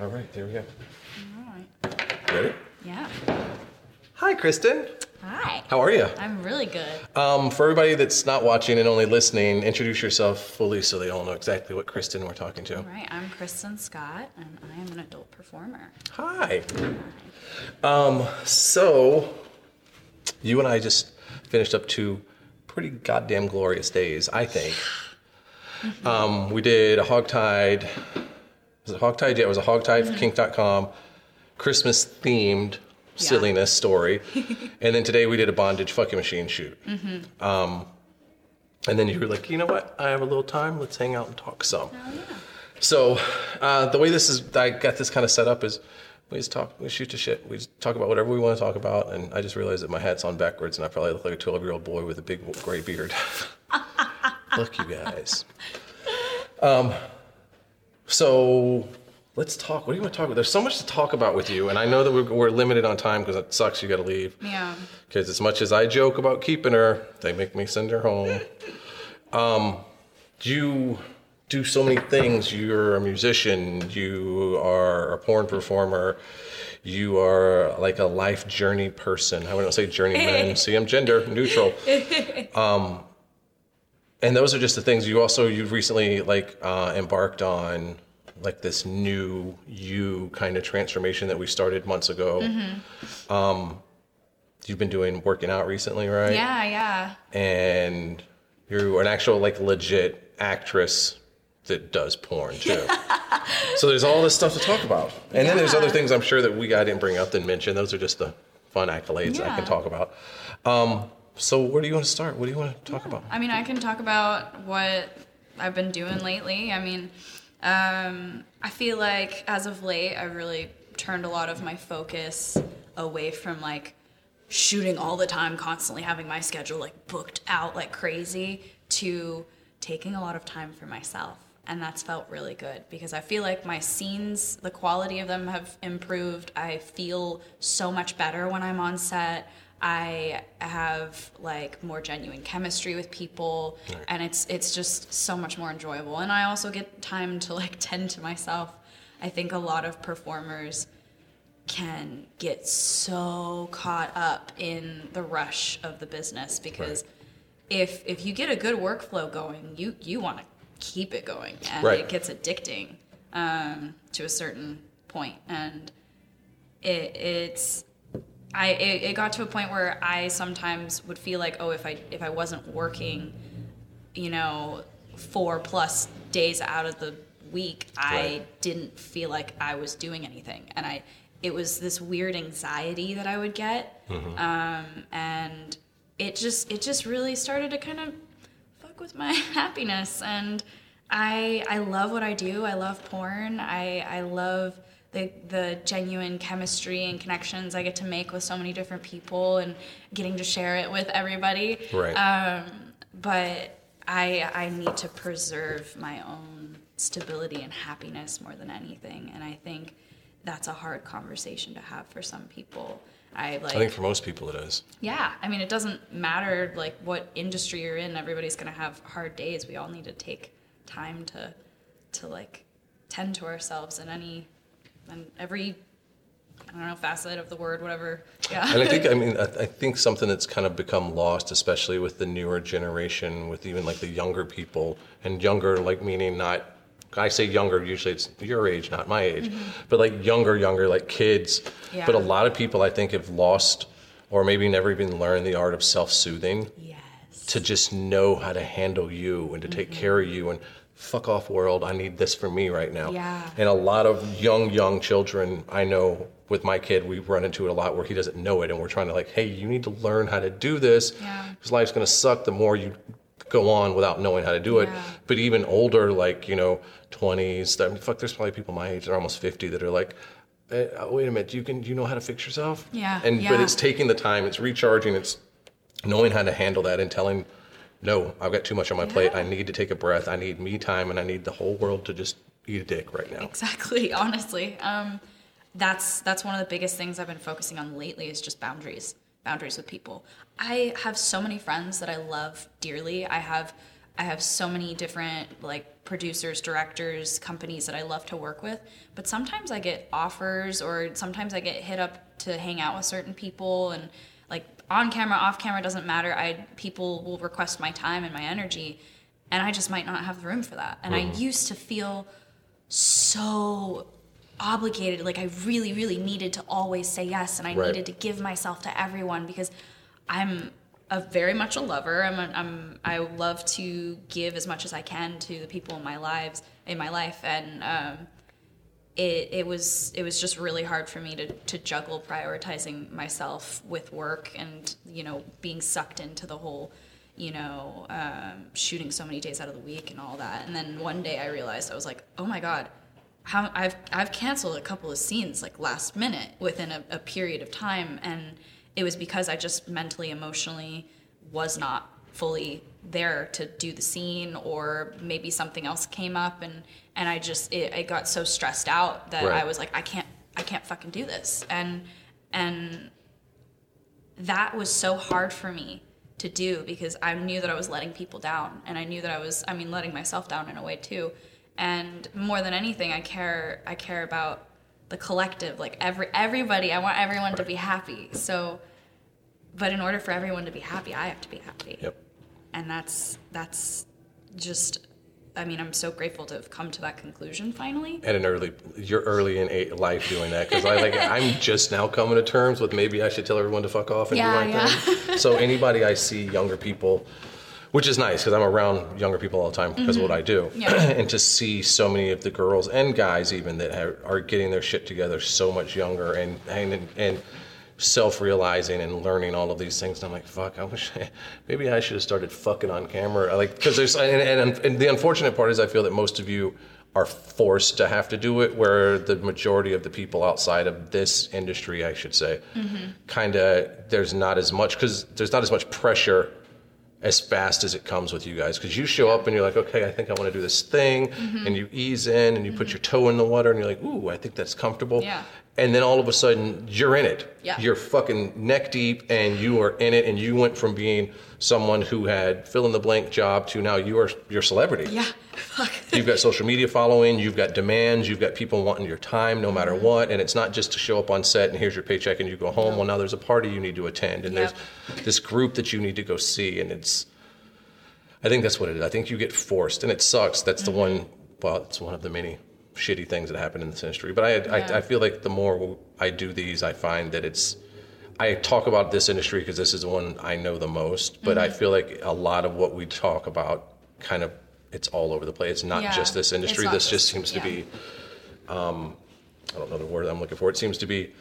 All right, there we go. All right. Ready? Yeah. Hi, Kristen. Hi. How are you? I'm really good. For everybody that's not watching and only listening, introduce yourself fully so they all know exactly what Kristen we're talking to. All right. I'm Kristen Scott, and I am an adult performer. Hi. So you and I just finished up 2 pretty goddamn glorious days, I think. We did a Hogtied. Was it Hogtied? Yeah, it was a Hogtied for Kink.com. Christmas themed silliness story. And then today we did a bondage fucking machine shoot. And then you were like, you know what? I have a little time. Let's hang out and talk some. Oh, yeah. So the way I got this kind of set up is we just talk, we shoot the shit. We just talk about whatever we want to talk about. And I just realized that my hat's on backwards and I probably look like a 12-year-old boy with a big gray beard. Look, you guys. So let's talk. What do you want to talk about? There's so much to talk about with you. And I know that we're limited on time because it sucks you got to leave. Yeah. Because as much as I joke about keeping her, they make me send her home. You do so many things. You're a musician. You are a porn performer. You are like a life journey person. I wouldn't say journeyman. See, I'm gender neutral. And those are just the things. You've recently embarked on like this new you kind of transformation that we started months ago. You've been working out recently, right? Yeah. And you're an actual like legit actress that does porn too. So there's all this stuff to talk about. And then there's other things I'm sure that I didn't bring up, didn't mention. Those are just the fun accolades I can talk about. So where do you want to start? What do you want to talk about? I mean, I can talk about what I've been doing lately. I mean, I feel like as of late, I really turned a lot of my focus away from like shooting all the time, constantly having my schedule like booked out like crazy, to taking a lot of time for myself. And that's felt really good because I feel like my scenes, the quality of them have improved. I feel so much better when I'm on set. I have like more genuine chemistry with people, and it's just so much more enjoyable. And I also get time to like tend to myself. I think a lot of performers can get so caught up in the rush of the business because if you get a good workflow going, you want to keep it going, and it gets addicting to a certain point. And it got to a point where I sometimes would feel like, if I wasn't working, 4+ days out of the week, I didn't feel like I was doing anything, and it was this weird anxiety that I would get, and it just really started to kind of fuck with my happiness. And I love what I do. I love porn. I love the genuine chemistry and connections I get to make with so many different people and getting to share it with everybody. Right. But I need to preserve my own stability and happiness more than anything. And I think that's a hard conversation to have for some people. I think for most people it is. Yeah. I mean, it doesn't matter like what industry you're in. Everybody's going to have hard days. We all need to take time to like tend to ourselves in every, I don't know, facet of the word, whatever. Yeah. And I think something that's kind of become lost, especially with the newer generation, with even like the younger people, and younger, like meaning not, I say younger, usually it's your age, not my age, but like younger, like kids. Yeah. But a lot of people I think have lost, or maybe never even learned the art of self-soothing. Yes. To just know how to handle you and to take care of you and fuck off world, I need this for me right now. Yeah. And a lot of young children, I know with my kid, we run into it a lot where he doesn't know it, and we're trying to like, hey, you need to learn how to do this. Yeah. Because life's going to suck the more you go on without knowing how to do it. But even older, like, 20s, fuck, there's probably people my age, they're almost 50, that are like, wait a minute, you know how to fix yourself? Yeah. But it's taking the time, it's recharging, it's knowing how to handle that and telling, no, I've got too much on my plate. I need to take a breath. I need me time, and I need the whole world to just eat a dick right now. Exactly. Honestly, that's one of the biggest things I've been focusing on lately is just boundaries with people. I have so many friends that I love dearly. I have I have so many different like producers, directors, companies that I love to work with, but sometimes I get offers or sometimes I get hit up to hang out with certain people, and like on camera, off camera, doesn't matter. People will request my time and my energy, and I just might not have the room for that. And I used to feel so obligated, like I really, really needed to always say yes, and I needed to give myself to everyone because I'm very much a lover. I love to give as much as I can to the people in my life, and it was just really hard for me to juggle prioritizing myself with work and being sucked into the whole shooting so many days out of the week and all that. And then one day I realized, I was like, oh my god, I've canceled a couple of scenes like last minute within a period of time, and it was because I just mentally, emotionally was not fully there to do the scene, or maybe something else came up, and I got so stressed out that I was like, I can't fucking do this, and that was so hard for me to do because I knew that I was letting people down, and I knew that I was letting myself down in a way too, and more than anything, I care about the collective, like everybody. I want everyone to be happy. So, but in order for everyone to be happy, I have to be happy. Yep. And that's just, I'm so grateful to have come to that conclusion finally. At you're early in life doing that, because I'm just now coming to terms with maybe I should tell everyone to fuck off and do my thing. So anybody I see, younger people, which is nice because I'm around younger people all the time because of what I do. Yeah. And to see so many of the girls and guys even that are getting their shit together so much younger and self-realizing and learning all of these things. And I'm like, fuck, maybe I should have started fucking on camera. Because there's, and the unfortunate part is I feel that most of you are forced to have to do it, where the majority of the people outside of this industry, I should say, there's not as much pressure as fast as it comes with you guys, because you show up and you're like, okay, I think I want to do this thing, and you ease in and you put your toe in the water and you're like, ooh, I think that's comfortable. Yeah. And then all of a sudden you're in it. Yeah. You're fucking neck deep and you are in it, and you went from being someone who had fill in the blank job to now you're celebrity. Yeah. Fuck. You've got social media following, you've got demands, you've got people wanting your time no matter what, and it's not just to show up on set and here's your paycheck and you go home. Well, now there's a party you need to attend, and there's this group that you need to go see, and I think that's what it is. I think you get forced, and it sucks. That's it's one of the many shitty things that happen in this industry. But I feel like the more I do these, I find that I talk about this industry because this is the one I know the most, but I feel like a lot of what we talk about it's all over the place. It's not just this industry. This just seems to be, I don't know the word I'm looking for. It seems to be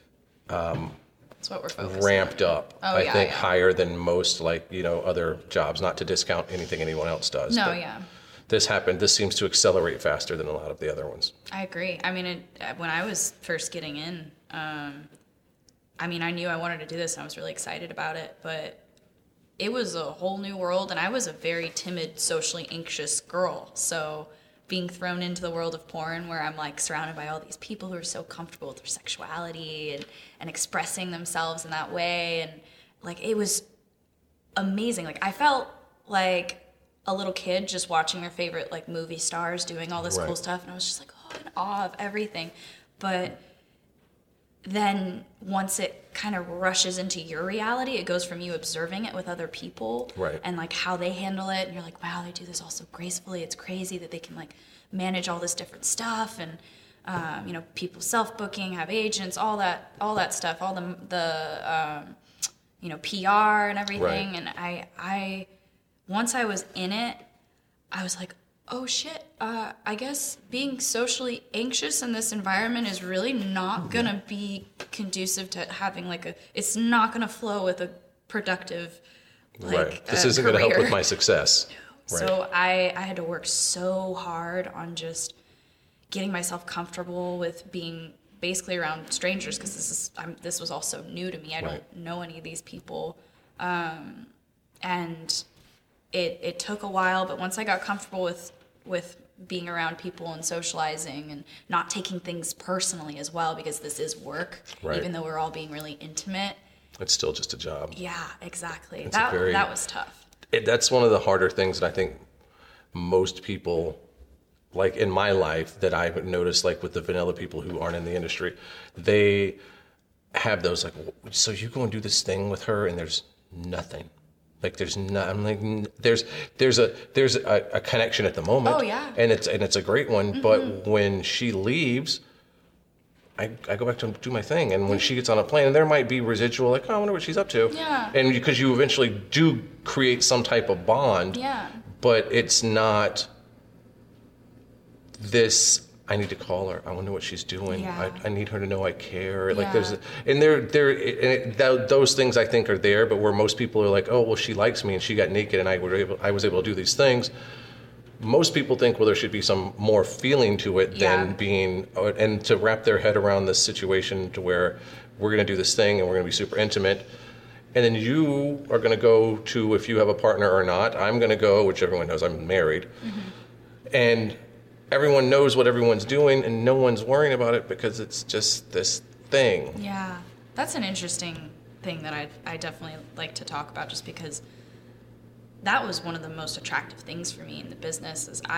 that's what we're focused ramped on. up. I think higher than most other jobs, not to discount anything anyone else does. No, but this seems to accelerate faster than a lot of the other ones. I agree. When I was first getting in, I knew I wanted to do this and I was really excited about it, but it was a whole new world, and I was a very timid, socially anxious girl. So being thrown into the world of porn, where I'm surrounded by all these people who are so comfortable with their sexuality and expressing themselves in that way, and it was amazing. I felt like a little kid just watching their favorite movie stars doing all this cool stuff, and I was just in awe of everything. But then once it kind of rushes into your reality, it goes from you observing it with other people and how they handle it, and you're like, wow, they do this all so gracefully. It's crazy that they can manage all this different stuff, and people self-booking, have agents, all that stuff, all the PR and everything. And I once I was in it, I was like, oh shit, I guess being socially anxious in this environment is really not gonna be conducive to having it's not gonna flow with a productive this isn't career. Gonna help with my success. So I had to work so hard on just getting myself comfortable with being basically around strangers, because this was all so new to me. I don't know any of these people, and it took a while, but once I got comfortable with being around people and socializing and not taking things personally as well, because this is work, even though we're all being really intimate. It's still just a job. Yeah, exactly. That was tough. That's one of the harder things that I think most people, like in my life that I've noticed, like with the vanilla people who aren't in the industry, they have those like, so you go and do this thing with her and there's nothing. Like there's not, I'm like, there's a connection at the moment. Oh yeah. And it's a great one. But when she leaves, I go back to do my thing. And when she gets on a plane, and there might be residual, like, oh, I wonder what she's up to. Yeah. And because you eventually do create some type of bond. Yeah. But it's not this, I need to call her. I wonder what she's doing. Yeah. I need her to know I care. Like Yeah. those things I think are there, but where most people are like, oh, well, she likes me and she got naked and I was able to do these things. Most people think, well, there should be some more feeling to it than being, and to wrap their head around this situation to where we're going to do this thing and we're going to be super intimate. And then you are going to go to, if you have a partner or not, I'm going to go, which everyone knows I'm married. And everyone knows what everyone's doing and no one's worrying about it because it's just this thing. Yeah. That's an interesting thing that I definitely like to talk about, just because that was one of the most attractive things for me in the business. Is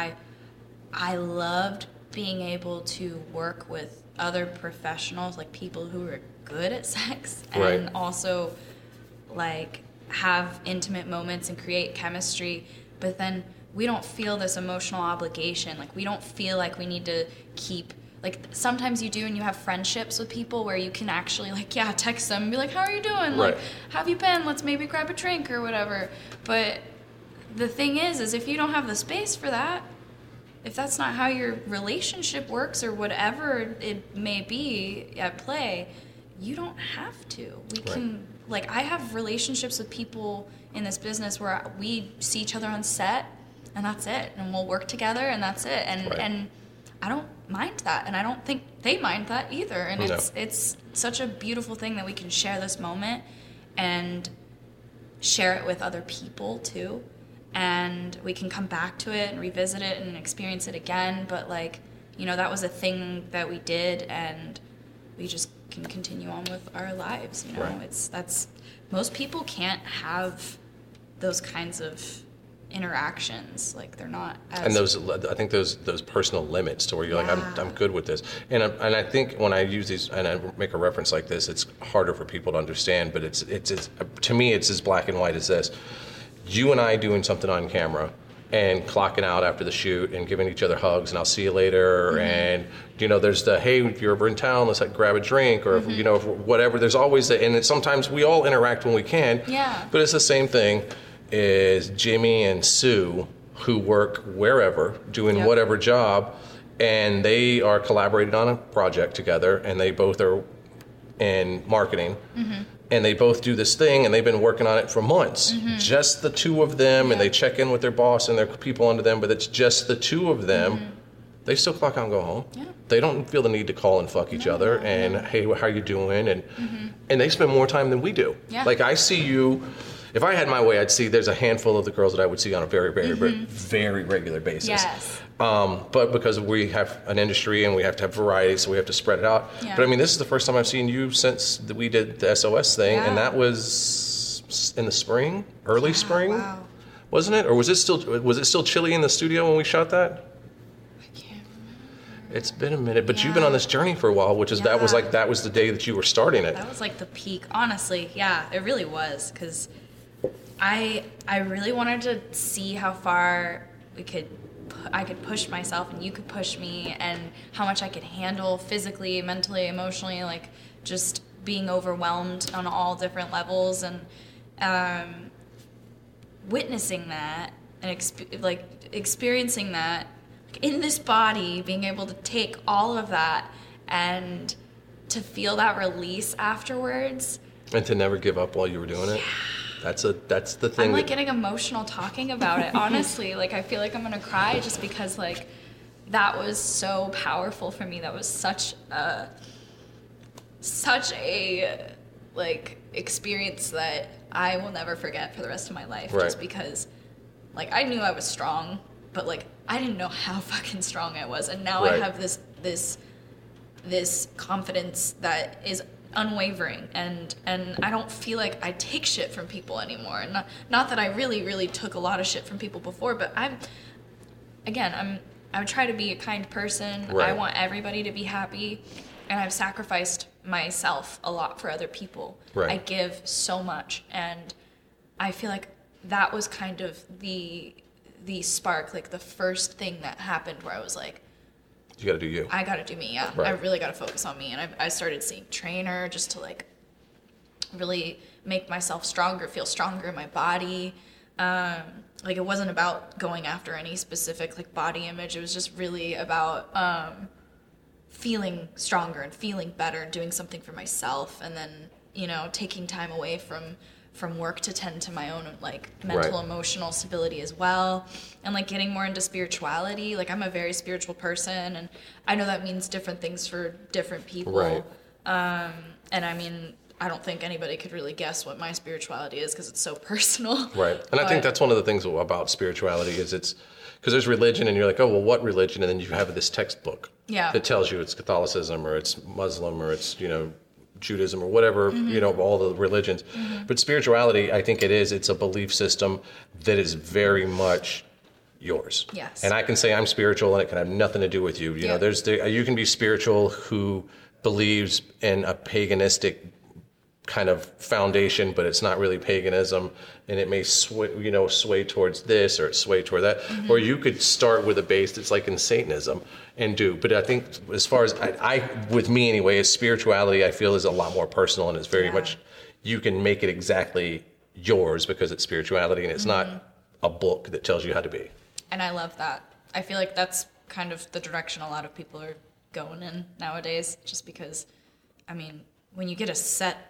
I loved being able to work with other professionals, like people who are good at sex, Right. and also like have intimate moments and create chemistry, but then we don't feel this emotional obligation. Like we don't feel like we need to keep, like sometimes you do, and you have friendships with people where you can actually like, yeah, text them and be like, how are you doing? Right. Like, how have you been? Let's maybe grab a drink or whatever. But the thing is if you don't have the space for that, if that's not how your relationship works or whatever it may be at play, you don't have to. We can, like, I have relationships with people in this business where we see each other on set and that's it, and we'll work together and that's it, and I don't mind that, and I don't think they mind that either, and it's such a beautiful thing that we can share this moment and share it with other people too, and we can come back to it and revisit it and experience it again. But like, you know, that was a thing that we did, and we just can continue on with our lives, you know. That's most people can't have those kinds of interactions, like they're not as, and those, I think those personal limits to where you're like, I'm good with this, and I think when I use these and I make a reference like this, it's harder for people to understand, but it's to me it's as black and white as this. You and I doing something on camera and clocking out after the shoot and giving each other hugs and I'll see you later, and you know, there's the, hey, if you're ever in town, let's like grab a drink, or if, you know, if whatever, there's always the, and sometimes we all interact when we can, but it's the same thing is Jimmy and Sue, who work wherever, doing whatever job, and they are collaborating on a project together, and they both are in marketing, and they both do this thing, and they've been working on it for months. Just the two of them, and they check in with their boss and their people under them, but it's just the two of them. They still clock out and go home. They don't feel the need to call and fuck each other, and hey, how you doing? And they spend more time than we do. Like I see you. If I had my way, I'd see there's a handful of the girls that I would see on a very, very, very regular basis. But because we have an industry and we have to have variety, so we have to spread it out. But I mean, this is the first time I've seen you since we did the SOS thing, and that was in the spring, early spring, wasn't it? Or was it still chilly in the studio when we shot that? I can't remember. It's been a minute, but you've been on this journey for a while, which is that was the day that you were starting it. That was like the peak, honestly. Yeah, it really was, because I really wanted to see how far I could push myself and you could push me, and how much I could handle physically, mentally, emotionally, like just being overwhelmed on all different levels, and witnessing that and experiencing that in this body, being able to take all of that and to feel that release afterwards. And to never give up while you were doing it. That's the thing. I'm like getting emotional talking about it, honestly. Like I feel like I'm gonna cry just because like that was so powerful for me. That was such a like experience that I will never forget for the rest of my life. Just because like I knew I was strong, but like I didn't know how fucking strong I was, and now I have this confidence that is unwavering, and I don't feel like I take shit from people anymore. And not that I really took a lot of shit from people before, but I try to be a kind person. Right. I want everybody to be happy, and I've sacrificed myself a lot for other people. Right. I give so much, and I feel like that was kind of the spark, like the first thing that happened where I was like, you got to do you. I got to do me. Yeah. Right. I really got to focus on me. And I started seeing trainer just to like really make myself stronger, feel stronger in my body. Like it wasn't about going after any specific like body image. It was just really about feeling stronger and feeling better and doing something for myself. And then, you know, taking time away from work to tend to my own like mental, Right. emotional stability as well, and like getting more into spirituality. Like I'm a very spiritual person, and I know that means different things for different people. Right. And I mean, I don't think anybody could really guess what my spirituality is because it's so personal. Right. And I think that's one of the things about spirituality is it's because there's religion and you're like, oh, well, what religion? And then you have this textbook Yeah. that tells you it's Catholicism or it's Muslim or it's, you know, Judaism or whatever, you know, all the religions. But spirituality, I think it's a belief system that is very much yours. Yes. And I can say I'm spiritual and it can have nothing to do with you. You know, you can be spiritual who believes in a paganistic kind of foundation, but it's not really paganism, and it may sway towards this or sway toward that. Or you could start with a base that's like in Satanism and do. But I think as far as I with me anyway, is spirituality I feel is a lot more personal, and it's very much you can make it exactly yours because it's spirituality and it's not a book that tells you how to be. And I love that. I feel like that's kind of the direction a lot of people are going in nowadays, just because, I mean, when you get a set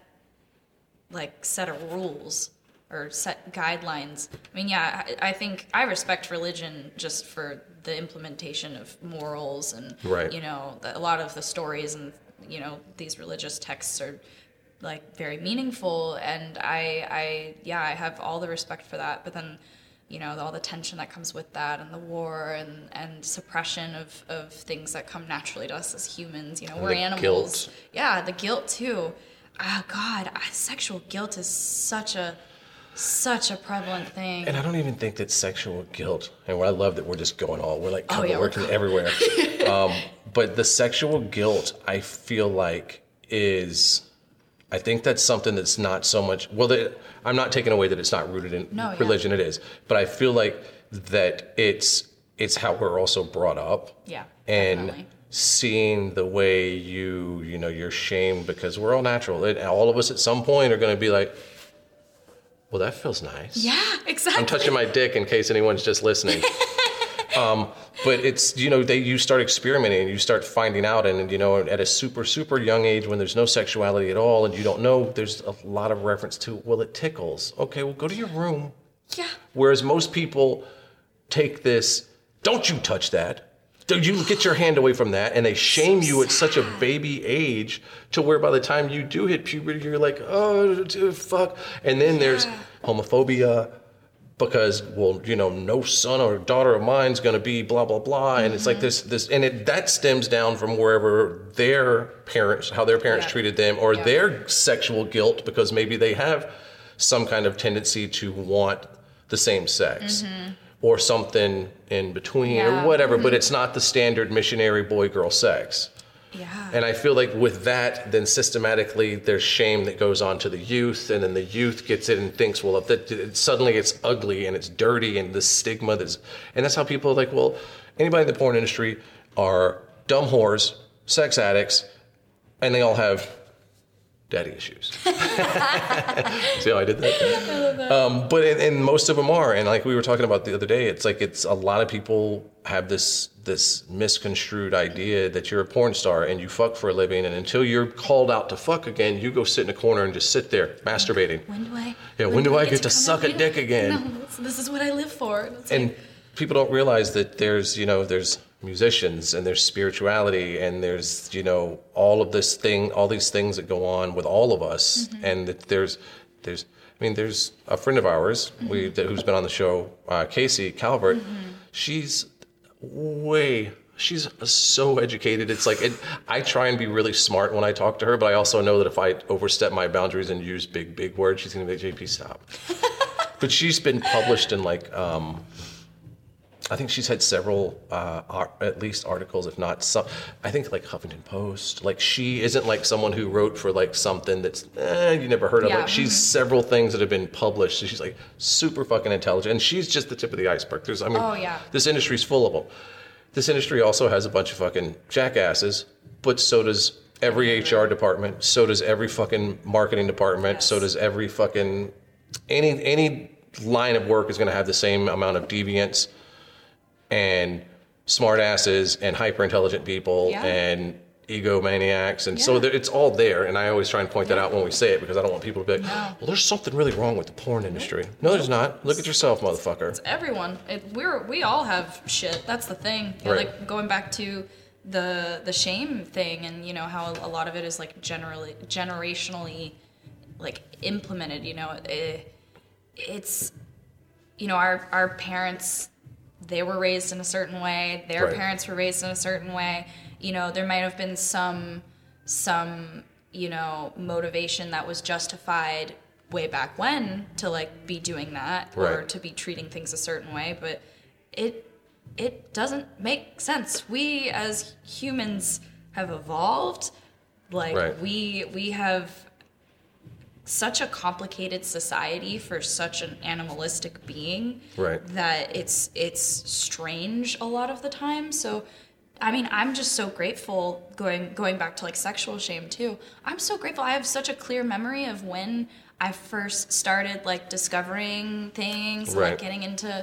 of rules or set guidelines, I mean, yeah, I think I respect religion just for the implementation of morals and, Right. you know, a lot of the stories and, you know, these religious texts are like very meaningful, and I have all the respect for that. But then, you know, all the tension that comes with that, and the war and suppression of things that come naturally to us as humans. You know, we're animals. Guilt. Yeah, the guilt too. Oh God, sexual guilt is such a prevalent thing. And I don't even think that sexual guilt, and I love that we're just going we're like working we're everywhere. But the sexual guilt, I feel like I think that's something that's not so much, I'm not taking away that it's not rooted in religion, it is. But I feel like that it's how we're also brought up. Yeah, and definitely. Seeing the way you're shamed because we're all natural. And all of us at some point are going to be like, well, that feels nice. Yeah, exactly. I'm touching my dick in case anyone's just listening. But it's, you start experimenting and you start finding out, and, at a super, super young age when there's no sexuality at all and you don't know, there's a lot of reference to, well, it tickles. Okay, well, go to your room. Yeah. Whereas most people take this, don't you touch that. You get your hand away from that, and they shame you at such a baby age to where by the time you do hit puberty, you're like, oh, dude, fuck. And then there's homophobia because, well, no son or daughter of mine's going to be blah, blah, blah. And it's like this, that stems down from wherever how their parents treated them, or their sexual guilt because maybe they have some kind of tendency to want the same sex. Mm-hmm. Or something in between or whatever, but it's not the standard missionary boy-girl sex. Yeah. And I feel like with that, then systematically there's shame that goes on to the youth, and then the youth gets it and thinks, well, suddenly it's ugly and it's dirty and the stigma and that's how people are like, well, anybody in the porn industry are dumb whores, sex addicts, and they all have daddy issues. See how I did that? I love that. But and most of them are, and like we were talking about the other day, it's a lot of people have this misconstrued idea that you're a porn star and you fuck for a living, and until you're called out to fuck again, you go sit in a corner and just sit there masturbating. When do I get to suck a dick again? No, this is what I live for. And people don't realize that there's musicians and there's spirituality and there's all these things that go on with all of us, and that there's a friend of ours who's been on the show, Casey Calvert. She's so educated. It's like I try and be really smart when I talk to her, but I also know that if I overstep my boundaries and use big words, she's gonna be like, JP, stop. But she's been published in I think she's had several, at least articles, if not some. I think like Huffington Post. Like she isn't like someone who wrote for like something that's you never heard of. Yeah. Like she's several things that have been published. So she's like super fucking intelligent, and she's just the tip of the iceberg. This industry's full of them. This industry also has a bunch of fucking jackasses, but so does every HR department. So does every fucking marketing department. Yes. So does every fucking any line of work is going to have the same amount of deviance and smart asses and hyper intelligent people and egomaniacs. And so it's all there. And I always try and point that out when we say it, because I don't want people to be like, well, there's something really wrong with the porn industry. No, there's not. Look at yourself, motherfucker. It's everyone. We all have shit. That's the thing. Right. Like going back to the shame thing, and you know how a lot of it is like generationally like implemented. You know, it's you know our parents, they were raised in a certain way. Their parents were raised in a certain way. You know, there might have been some you know, motivation that was justified way back when to like be doing that or to be treating things a certain way, but it doesn't make sense. We as humans have evolved. Like we have such a complicated society for such an animalistic being that it's strange a lot of the time. So I mean, I'm just so grateful, going back to like sexual shame too. I'm so grateful. I have such a clear memory of when I first started like discovering things, like getting into,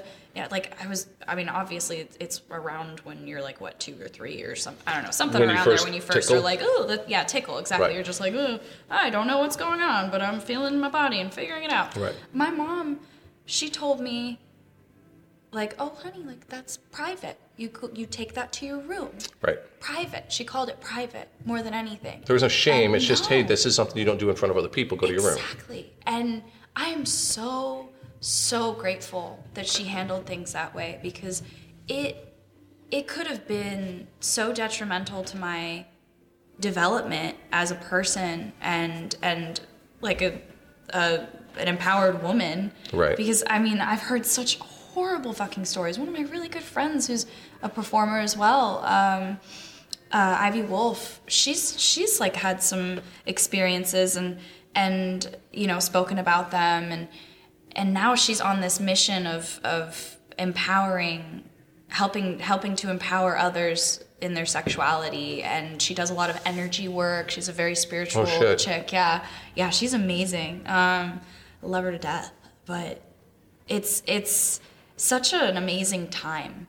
obviously it's around when you're like, what, 2 or 3 or something. I don't know, something around there when you first are like, tickle, exactly. You're just like, I don't know what's going on, but I'm feeling my body and figuring it out. My mom, she told me, like, oh, honey, like, that's private. You take that to your room. Private. She called it private more than anything. There was no shame. It's just, hey, this is something you don't do in front of other people. Go to your room. Exactly. And I am so, so grateful that she handled things that way, because it could have been so detrimental to my development as a person and like an empowered woman. Because, I mean, I've heard such horrible fucking stories. One of my really good friends who's a performer as well, Ivy Wolf, she's like had some experiences and you know, spoken about them, and now she's on this mission of empowering, helping to empower others in their sexuality, and she does a lot of energy work. She's a very spiritual chick. Yeah, she's amazing. I love her to death. But it's such an amazing time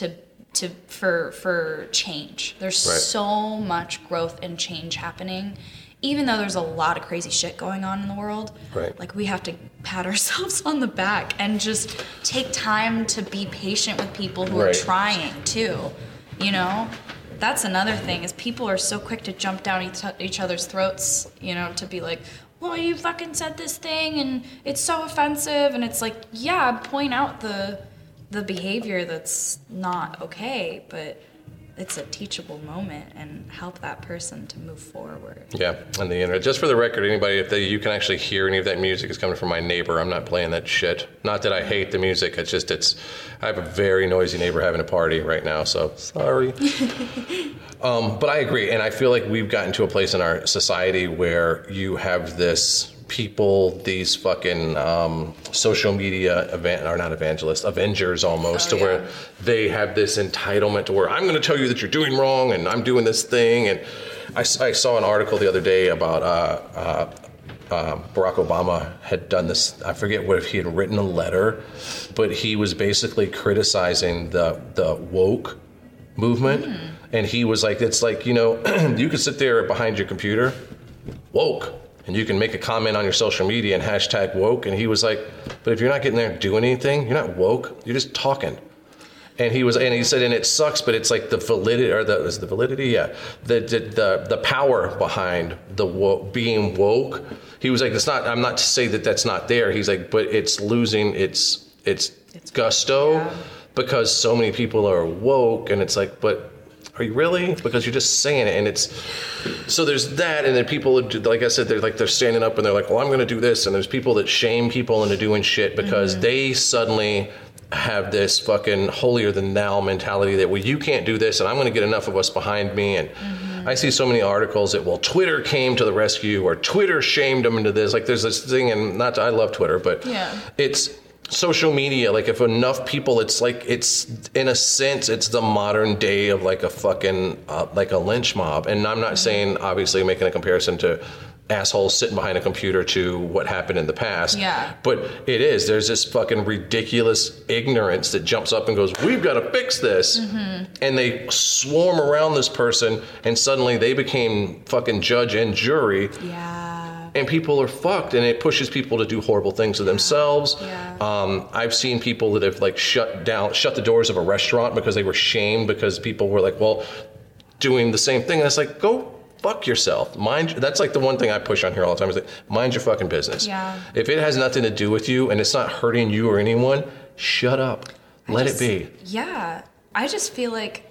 for change. There's so much growth and change happening, even though there's a lot of crazy shit going on in the world. Like, we have to pat ourselves on the back and just take time to be patient with people who are trying too. You know, that's another thing, is people are so quick to jump down each other's throats, you know, to be like, well, you fucking said this thing and it's so offensive. And it's like, yeah, point out the behavior that's not okay, but it's a teachable moment and help that person to move forward. Yeah, on the internet. Just for the record, anybody, if you can actually hear any of that music, is coming from my neighbor. I'm not playing that shit. Not that I hate the music. It's just, I have a very noisy neighbor having a party right now, so sorry. But I agree, and I feel like we've gotten to a place in our society where you have these fucking social media avengers almost, where they have this entitlement to where I'm going to tell you that you're doing wrong and I'm doing this thing. And I saw an article the other day about Barack Obama had done this. I forget if he had written a letter, but he was basically criticizing the woke movement. And he was like, it's like, you know, you could sit there behind your computer, woke, and you can make a comment on your social media and hashtag woke. And he was like, but if you're not getting there and doing anything, you're not woke, you're just talking. And he said, and it sucks, but it's like the power behind being woke. He was like, I'm not to say that that's not there. He's like, but it's losing its gusto because so many people are woke. And it's like, but are you really? Because you're just saying it. And so there's that. And then people, like I said, they're standing up and they're like, well, I'm going to do this. And there's people that shame people into doing shit because they suddenly have this fucking holier than thou mentality that, well, you can't do this and I'm going to get enough of us behind me. And I see so many articles that, well, Twitter came to the rescue or Twitter shamed them into this. Like there's this thing, and I love Twitter, but it's social media. Like if enough people, it's like, it's in a sense, it's the modern day of like a fucking, like a lynch mob. And I'm not saying, obviously making a comparison to assholes sitting behind a computer to what happened in the past. Yeah. But there's this fucking ridiculous ignorance that jumps up and goes, we've got to fix this. And they swarm around this person and suddenly they became fucking judge and jury. Yeah. And people are fucked, and it pushes people to do horrible things to themselves. Yeah. I've seen people that have like shut the doors of a restaurant because they were shamed because people were like, well, doing the same thing. And it's like, go fuck yourself. That's like the one thing I push on here all the time is like, mind your fucking business. Yeah. If it has nothing to do with you and it's not hurting you or anyone, shut up. Let it be. Yeah. I just feel like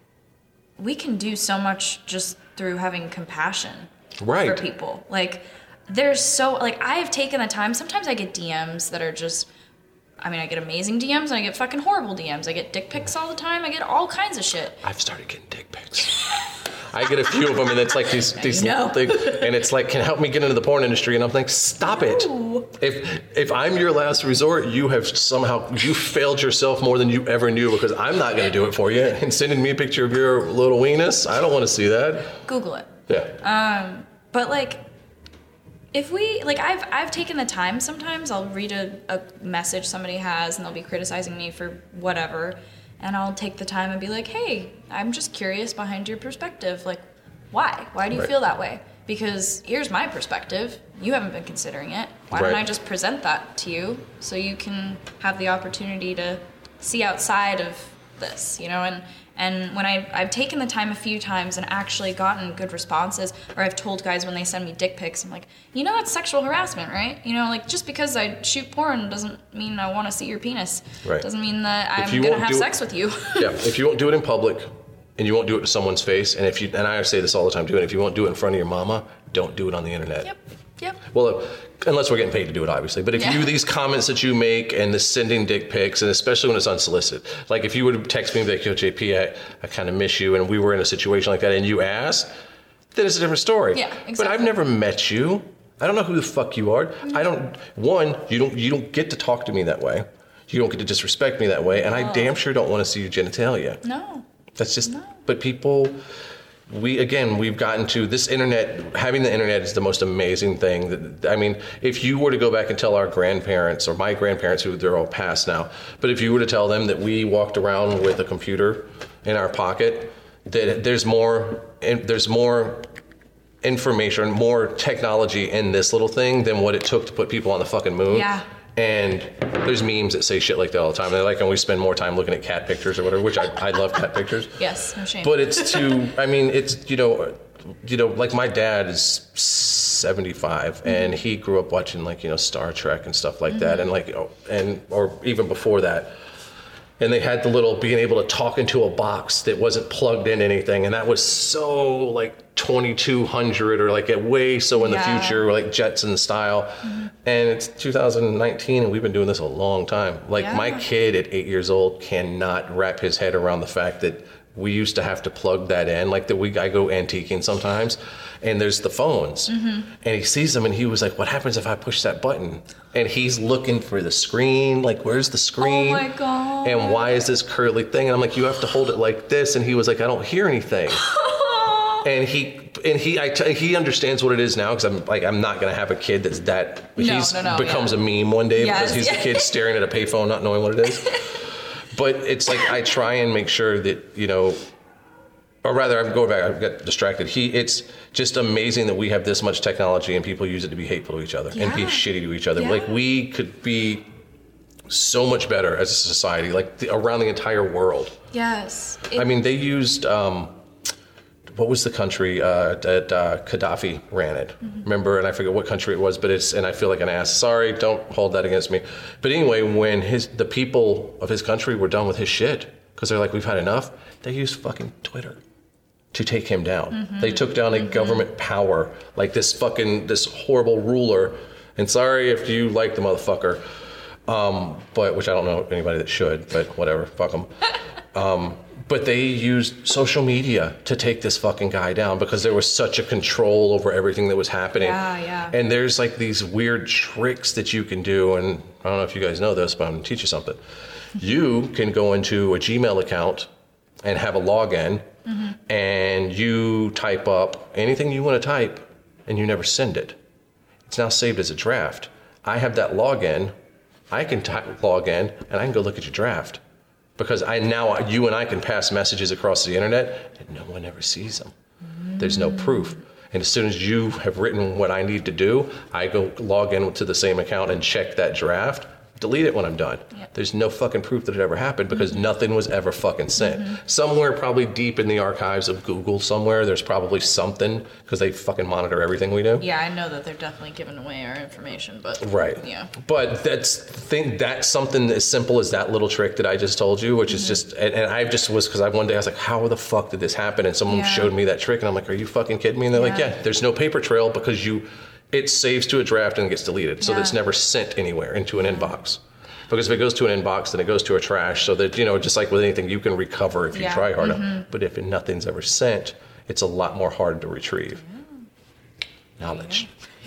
we can do so much just through having compassion for people. Like there's so, like I have taken the time, sometimes I get DMs that are just, I mean, I get amazing DMs and I get fucking horrible DMs. I get dick pics all the time. I get all kinds of shit. I've started getting dick pics. I get a few of them, and it's like these little things, and it's like, can help me get into the porn industry, and I'm like, stop it. If I'm your last resort, you have you failed yourself more than you ever knew, because I'm not going to do it for you. And sending me a picture of your little weenus, I don't want to see that. Google it. Yeah. But like, if we, like, I've taken the time, sometimes I'll read a message somebody has and they'll be criticizing me for whatever, and I'll take the time and be like, hey, I'm just curious behind your perspective. Like, why? Why do you feel that way? Because here's my perspective. You haven't been considering it. Why don't I just present that to you so you can have the opportunity to see outside of this, you know? And when I've taken the time a few times and actually gotten good responses, or I've told guys when they send me dick pics, I'm like, you know, that's sexual harassment, right? You know, like just because I shoot porn doesn't mean I want to see your penis. Right. Doesn't mean that I'm going to have sex with you. Yeah, if you won't do it in public and you won't do it to someone's face, and and I say this all the time too, and if you won't do it in front of your mama, don't do it on the internet. Yep. Well, unless we're getting paid to do it, obviously. But if you, these comments that you make and the sending dick pics, and especially when it's unsolicited, like if you would text me and be like, yo, JP, I kind of miss you, and we were in a situation like that, and you asked, then it's a different story. Yeah, exactly. But I've never met you. I don't know who the fuck you are. You don't get to talk to me that way. You don't get to disrespect me that way, and I damn sure don't want to see your genitalia. No. That's just, but people... We've gotten to this internet. Having the internet is the most amazing thing. I mean, if you were to go back and tell our grandparents, or my grandparents, who they're all past now, but if you were to tell them that we walked around with a computer in our pocket, that there's more information, more technology in this little thing than what it took to put people on the fucking moon. Yeah. And there's memes that say shit like that all the time. They like when we spend more time looking at cat pictures or whatever, which I love cat pictures. Yes, no shame. But it's like my dad is 75 and he grew up watching like, Star Trek and stuff like that. And or even before that. And they had the little being able to talk into a box that wasn't plugged in anything. And that was so like 2200 or like way so in the future, like Jetson style. And it's 2019 and we've been doing this a long time. Like my kid at 8 years old cannot wrap his head around the fact that we used to have to plug that in. Like I go antiquing sometimes and there's the phones and he sees them and he was like, what happens if I push that button? And he's looking for the screen. Like, where's the screen? Oh my God. And why is this curly thing? And I'm like, you have to hold it like this. And he was like, I don't hear anything. And he understands what it is now, because I'm not going to have a kid that's that. Becomes a meme one day because he's a kid staring at a payphone not knowing what it is. But it's like I try and make sure that, or rather, I'm going back, I got distracted. It's just amazing that we have this much technology and people use it to be hateful to each other and be shitty to each other. Like, we could be so much better as a society, like around the entire world. Yes. I mean, they used, what was the country that Gaddafi ran it? Remember, and I forget what country it was, but and I feel like an ass. Sorry, don't hold that against me. But anyway, when the people of his country were done with his shit, because they're like, we've had enough, they used fucking Twitter to take him down. They took down a government power, like this horrible ruler. And sorry if you like the motherfucker, But which I don't know anybody that should, but whatever, fuck them. But they used social media to take this fucking guy down because there was such a control over everything that was happening. Yeah. And there's like these weird tricks that you can do. And I don't know if you guys know this, but I'm going to teach you something. You can go into a Gmail account and have a login, and you type up anything you want to type, and you never send it. It's now saved as a draft. I have that login. I can log in, and I can go look at your draft. Because you and I can pass messages across the internet, and no one ever sees them. There's no proof. And as soon as you have written what I need to do, I go log into the same account and check that draft, delete it when I'm done. Yep. There's no fucking proof that it ever happened because nothing was ever fucking sent. Somewhere probably deep in the archives of Google somewhere, there's probably something because they fucking monitor everything we do. Yeah, I know that they're definitely giving away our information, but Right. Yeah. But that's something as simple as that little trick that I just told you, which is just, and I just was, because one day I was like, how the fuck did this happen? And someone showed me that trick and I'm like, are you fucking kidding me? And they're like, yeah, there's no paper trail because it saves to a draft and gets deleted. So it's never sent anywhere into an inbox. Because if it goes to an inbox, then it goes to a trash. So that, just like with anything, you can recover if you try hard enough. But if nothing's ever sent, it's a lot more hard to retrieve. Knowledge.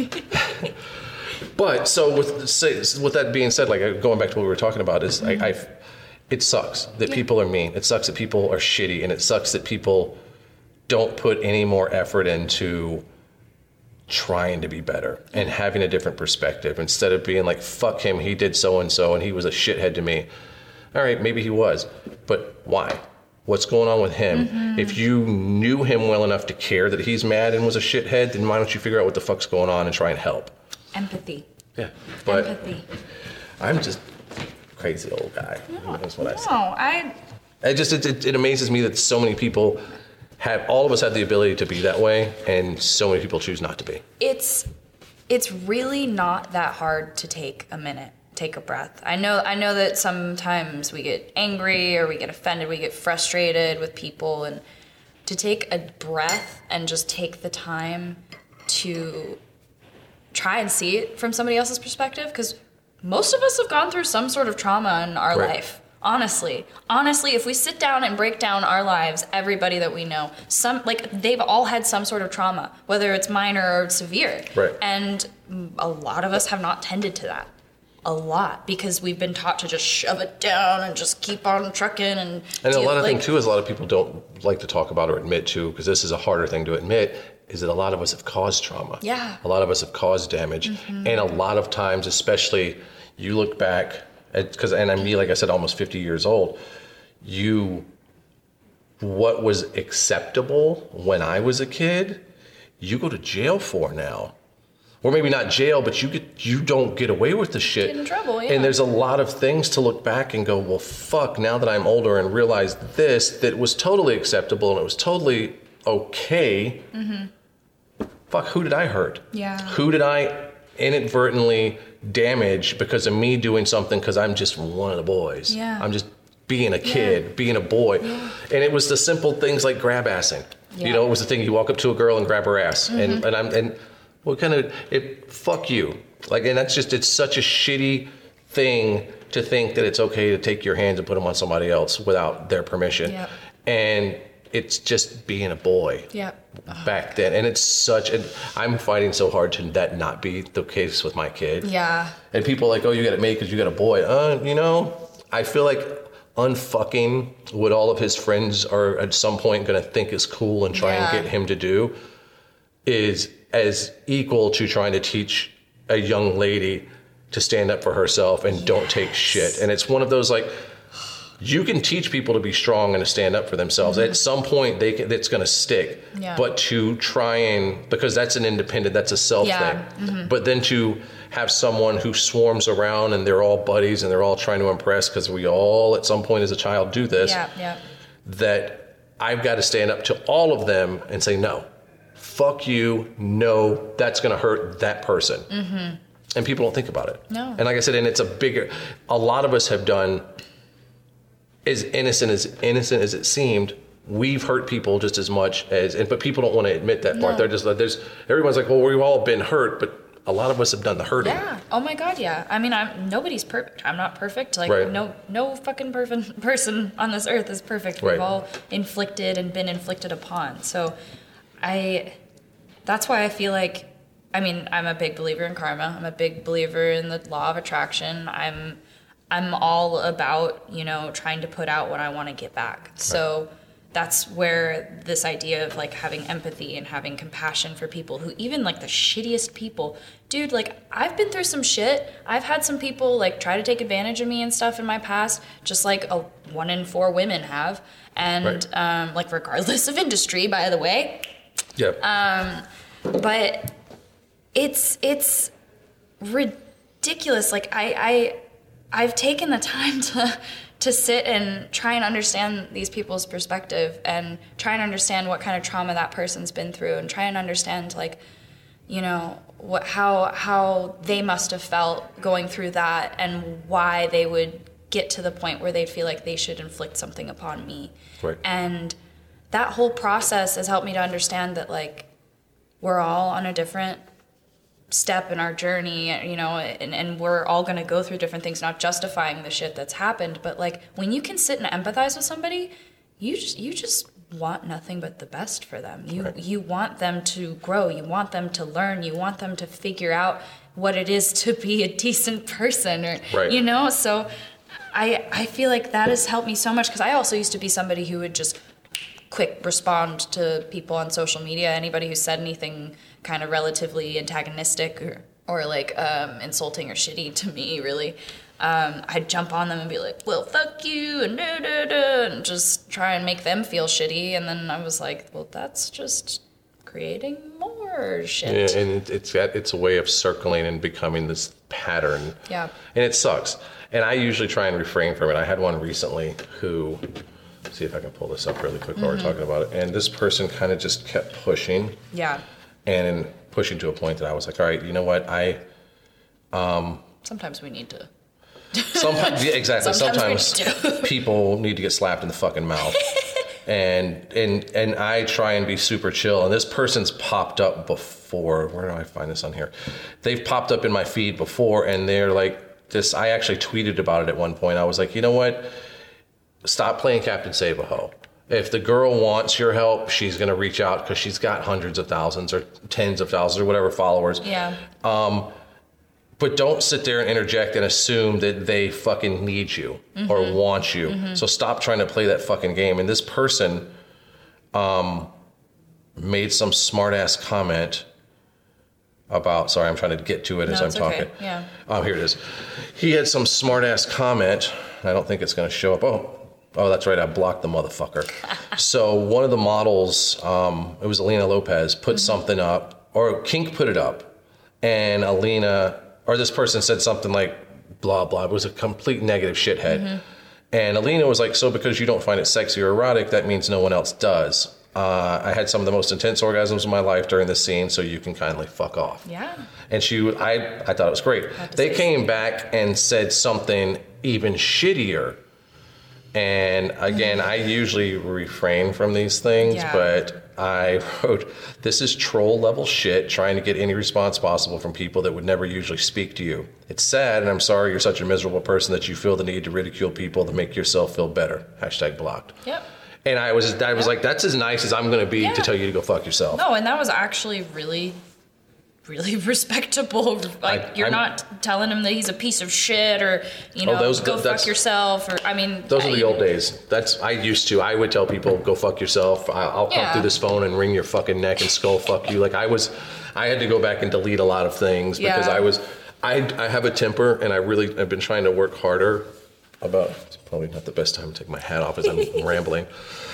But so with that being said, like going back to what we were talking about, is it sucks that people are mean. It sucks that people are shitty, and it sucks that people don't put any more effort into trying to be better and having a different perspective instead of being like, fuck him, he did so and so and he was a shithead to me. All right, maybe he was, but why? What's going on with him? If you knew him well enough to care that he's mad and was a shithead, then why don't you figure out what the fuck's going on and try and help? Empathy. Yeah, but Empathy. I'm just a crazy old guy. That's what I say. No, It amazes me that so many people all of us have the ability to be that way, and so many people choose not to be. It's really not that hard to take a minute, take a breath. I know that sometimes we get angry or we get offended, we get frustrated with people, and to take a breath and just take the time to try and see it from somebody else's perspective, because most of us have gone through some sort of trauma in our life. Honestly, if we sit down and break down our lives, everybody that we know, they've all had some sort of trauma, whether it's minor or severe. Right. And a lot of us have not tended to that. A lot, because we've been taught to just shove it down and just keep on trucking and a lot of thing too is a lot of people don't like to talk about or admit to, because this is a harder thing to admit, is that a lot of us have caused trauma. Yeah. A lot of us have caused damage. And a lot of times, especially you look back, and I'm, like I said, almost 50 years old, what was acceptable when I was a kid, you go to jail for now. Or maybe not jail, but you don't get away with the shit. Get in trouble, yeah. And there's a lot of things to look back and go, well, fuck, now that I'm older and realize that was totally acceptable and it was totally okay. Fuck, who did I hurt? Yeah. Who did I inadvertently damage because of me doing something because I'm just one of the boys? Yeah. I'm just being a kid, being a boy. Yeah. And it was the simple things like grab assing. Yeah. It was the thing, you walk up to a girl and grab her ass. Fuck you. And it's such a shitty thing to think that it's okay to take your hands and put them on somebody else without their permission. Yep. And it's just being a boy back then. And I'm fighting so hard to that not be the case with my kid. Yeah. And people are like, oh, you got it made because you got a boy. I feel like unfucking what all of his friends are at some point going to think is cool and try and get him to do is as equal to trying to teach a young lady to stand up for herself and don't take shit. And it's one of those, like, you can teach people to be strong and to stand up for themselves. At some point, it's going to stick. Yeah. But to try because that's an independent, that's a self thing. But then to have someone who swarms around and they're all buddies and they're all trying to impress, because we all at some point as a child do this, that I've got to stand up to all of them and say, no, fuck you, no, that's going to hurt that person. And people don't think about it. No. And like I said, and it's a lot of us have done as innocent as it seemed. We've hurt people just as much but people don't want to admit that part. They're just like, everyone's like, well, we've all been hurt, but a lot of us have done the hurting. Yeah. Oh my God. Yeah. I mean, nobody's perfect. I'm not perfect. Like Right. no fucking perfect person on this earth is perfect. Right. We've all inflicted and been inflicted upon. So that's why I feel like, I mean, I'm a big believer in karma. I'm a big believer in the law of attraction. I'm all about, trying to put out what I want to get back. So that's where this idea of like having empathy and having compassion for people who, even like the shittiest people, dude, like I've been through some shit. I've had some people like try to take advantage of me and stuff in my past, just like 1 in 4 women have. And like regardless of industry, by the way. Yeah. But it's ridiculous. Like I've taken the time to sit and try and understand these people's perspective and try and understand what kind of trauma that person's been through and try and understand like, how they must have felt going through that and why they would get to the point where they feel like they should inflict something upon me. Right. And that whole process has helped me to understand that like we're all on a different step in our journey, and we're all going to go through different things, not justifying the shit that's happened, but like when you can sit and empathize with somebody, you just want nothing but the best for them. You want them to grow, you want them to learn, you want them to figure out what it is to be a decent person, or so I feel like that has helped me so much, because I also used to be somebody who would just quick respond to people on social media. Anybody who said anything kind of relatively antagonistic or like insulting or shitty to me, really, I'd jump on them and be like, well, fuck you, and and just try and make them feel shitty. And then I was like, well, that's just creating more shit. Yeah, and it's a way of circling and becoming this pattern. Yeah. And it sucks. And I usually try and refrain from it. I had one recently who, see if I can pull this up really quick while we're talking about it. And this person kind of just kept pushing. Yeah. And pushing to a point that I was like, all right, you know what? Sometimes we need to. Exactly. Sometimes people need to get slapped in the fucking mouth. and I try and be super chill. And this person's popped up before. Where do I find this on here? They've popped up in my feed before, and they're like this. I actually tweeted about it at one point. I was like, you know what? Stop playing Captain Save-A-Ho. If the girl wants your help, she's going to reach out because she's got hundreds of thousands or tens of thousands or whatever followers. Yeah. But don't sit there and interject and assume that they fucking need you or want you. So stop trying to play that fucking game. And this person made some smart ass comment about, sorry, I'm trying to get to it as I'm talking. Okay. Yeah. Oh, here it is. He had some smart ass comment. I don't think it's going to show up. Oh, that's right. I blocked the motherfucker. So one of the models, it was Alina Lopez, put something up, or Kink put it up, and Alina, or this person said something like, blah, blah. It was a complete negative shithead. And Alina was like, so because you don't find it sexy or erotic, that means no one else does. I had some of the most intense orgasms of my life during this scene, so you can kindly fuck off. Yeah. And I thought it was great. They came back and said something even shittier. And again, I usually refrain from these things, but I wrote, this is troll level shit, trying to get any response possible from people that would never usually speak to you. It's sad, and I'm sorry you're such a miserable person that you feel the need to ridicule people to make yourself feel better. #blocked. Yep. And I was like, that's as nice as I'm going to be to tell you to go fuck yourself. No, and that was actually really respectable. Like, you're not telling him that he's a piece of shit or, go fuck yourself. Or, I mean, those are the old days. I would tell people, go fuck yourself. I'll come through this phone and wring your fucking neck and skull fuck you. Like, I had to go back and delete a lot of things because I have a temper, and I've been trying to work harder about, it's probably not the best time to take my hat off as I'm rambling.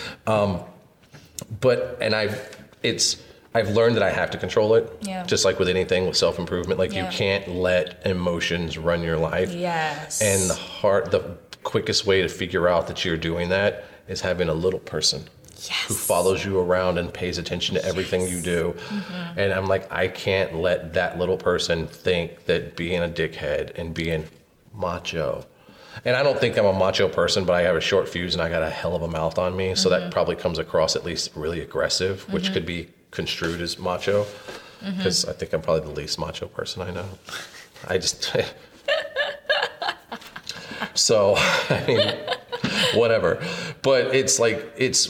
I've learned that I have to control it. Yeah. Just like with anything with self-improvement. Like, you can't let emotions run your life. Yes. And the quickest way to figure out that you're doing that is having a little person who follows you around and pays attention to everything you do. And I'm like, I can't let that little person think that being a dickhead and being macho. And I don't think I'm a macho person, but I have a short fuse and I got a hell of a mouth on me. So that probably comes across at least really aggressive, which could be construed as macho. because I think I'm probably the least macho person I know. I just, so, I mean, whatever. But it's like, it's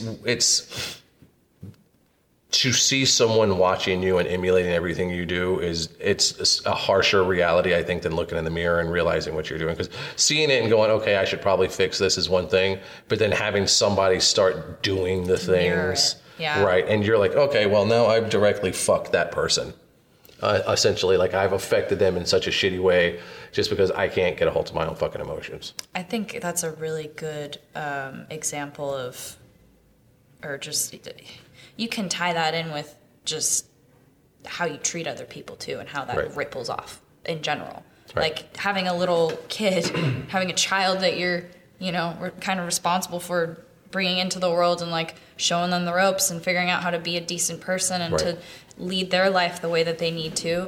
to see someone watching you and emulating everything you do it's a harsher reality, I think, than looking in the mirror and realizing what you're doing. Because seeing it and going, okay, I should probably fix this is one thing, but then having somebody start doing the things, right? And you're like, okay, well, now I've directly fucked that person. Essentially, like I've affected them in such a shitty way just because I can't get a hold of my own fucking emotions. I think that's a really good example of, or just, you can tie that in with just how you treat other people too, and how that ripples off in general. Like having a little kid, having a child that you're, we're kind of responsible for bringing into the world and like showing them the ropes and figuring out how to be a decent person and to lead their life the way that they need to.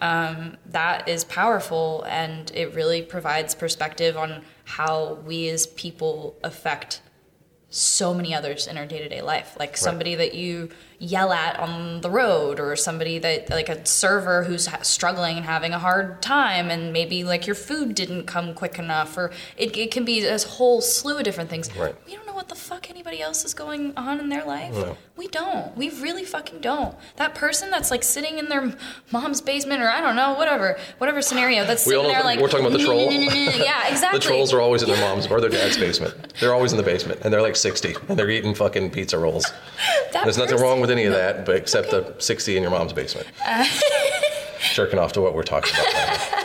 That is powerful, and it really provides perspective on how we as people affect so many others in our day-to-day life. Like somebody that you yell at on the road, or somebody that, like a server who's struggling and having a hard time, and maybe like your food didn't come quick enough, or it can be a whole slew of different things. We don't know what the fuck anybody else is going on in their life. We don't. We really fucking don't. That person that's like sitting in their mom's basement, or I don't know, whatever scenario, that's sitting there like... We're talking about the troll. Yeah, exactly. The trolls are always in their mom's or their dad's basement. They're always in the basement, and they're like 60, and they're eating fucking pizza rolls. There's nothing wrong with any of that, but except the 60 in your mom's basement. Jerking off to what we're talking about now.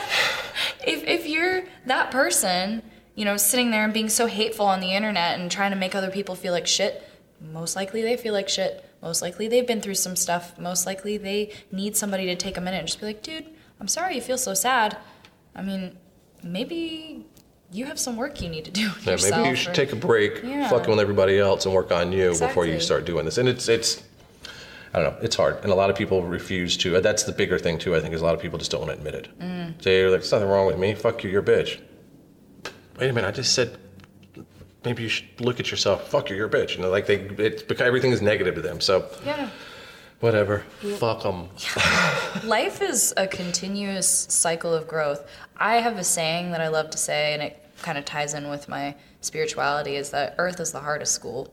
If you're that person, sitting there and being so hateful on the internet and trying to make other people feel like shit, most likely they feel like shit. Most likely they've been through some stuff. Most likely they need somebody to take a minute and just be like, dude, I'm sorry you feel so sad. I mean, maybe you have some work you need to do with yourself. Maybe you should take a break, fucking with everybody else, and work on you before you start doing this. And it's I don't know, it's hard. And a lot of people refuse to. That's the bigger thing, too, I think, is a lot of people just don't want to admit it. They're like, there's nothing wrong with me. Fuck you, you're a bitch. Wait a minute, I just said maybe you should look at yourself. Fuck you, you're a bitch. Like everything is negative to them. So whatever. Fuck them. Life is a continuous cycle of growth. I have a saying that I love to say, and it kind of ties in with my spirituality, is that Earth is the hardest school.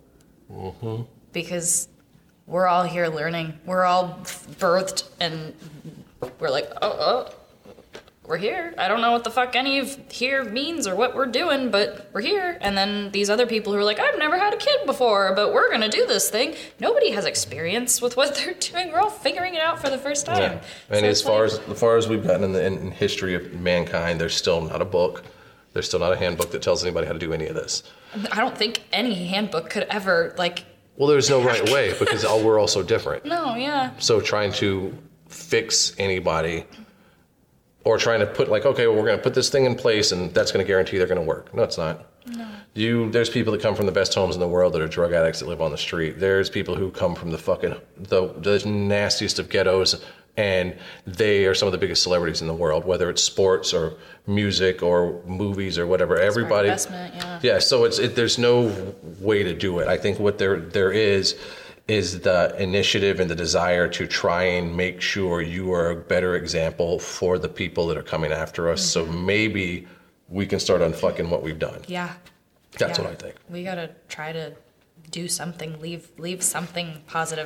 Because we're all here learning. We're all birthed, and we're like, we're here. I don't know what the fuck any of here means or what we're doing, but we're here. And then these other people who are like, I've never had a kid before, but we're going to do this thing. Nobody has experience with what they're doing. We're all figuring it out for the first time. And as far as we've gotten in history of mankind, there's still not a book. There's still not a handbook that tells anybody how to do any of this. I don't think any handbook could ever, Well, there's no right way, because we're all so different. So trying to fix anybody, or trying to put okay, well, we're going to put this thing in place and that's going to guarantee they're going to work. No, it's not. There's people that come from the best homes in the world that are drug addicts that live on the street. There's people who come from the nastiest of ghettos, and they are some of the biggest celebrities in the world, whether it's sports or music or movies or whatever. Everybody. So there's no way to do it. I think what there is the initiative and the desire to try and make sure you are a better example for the people that are coming after us. So maybe we can start unfucking what we've done. That's what I think. We gotta try to do something, leave something positive.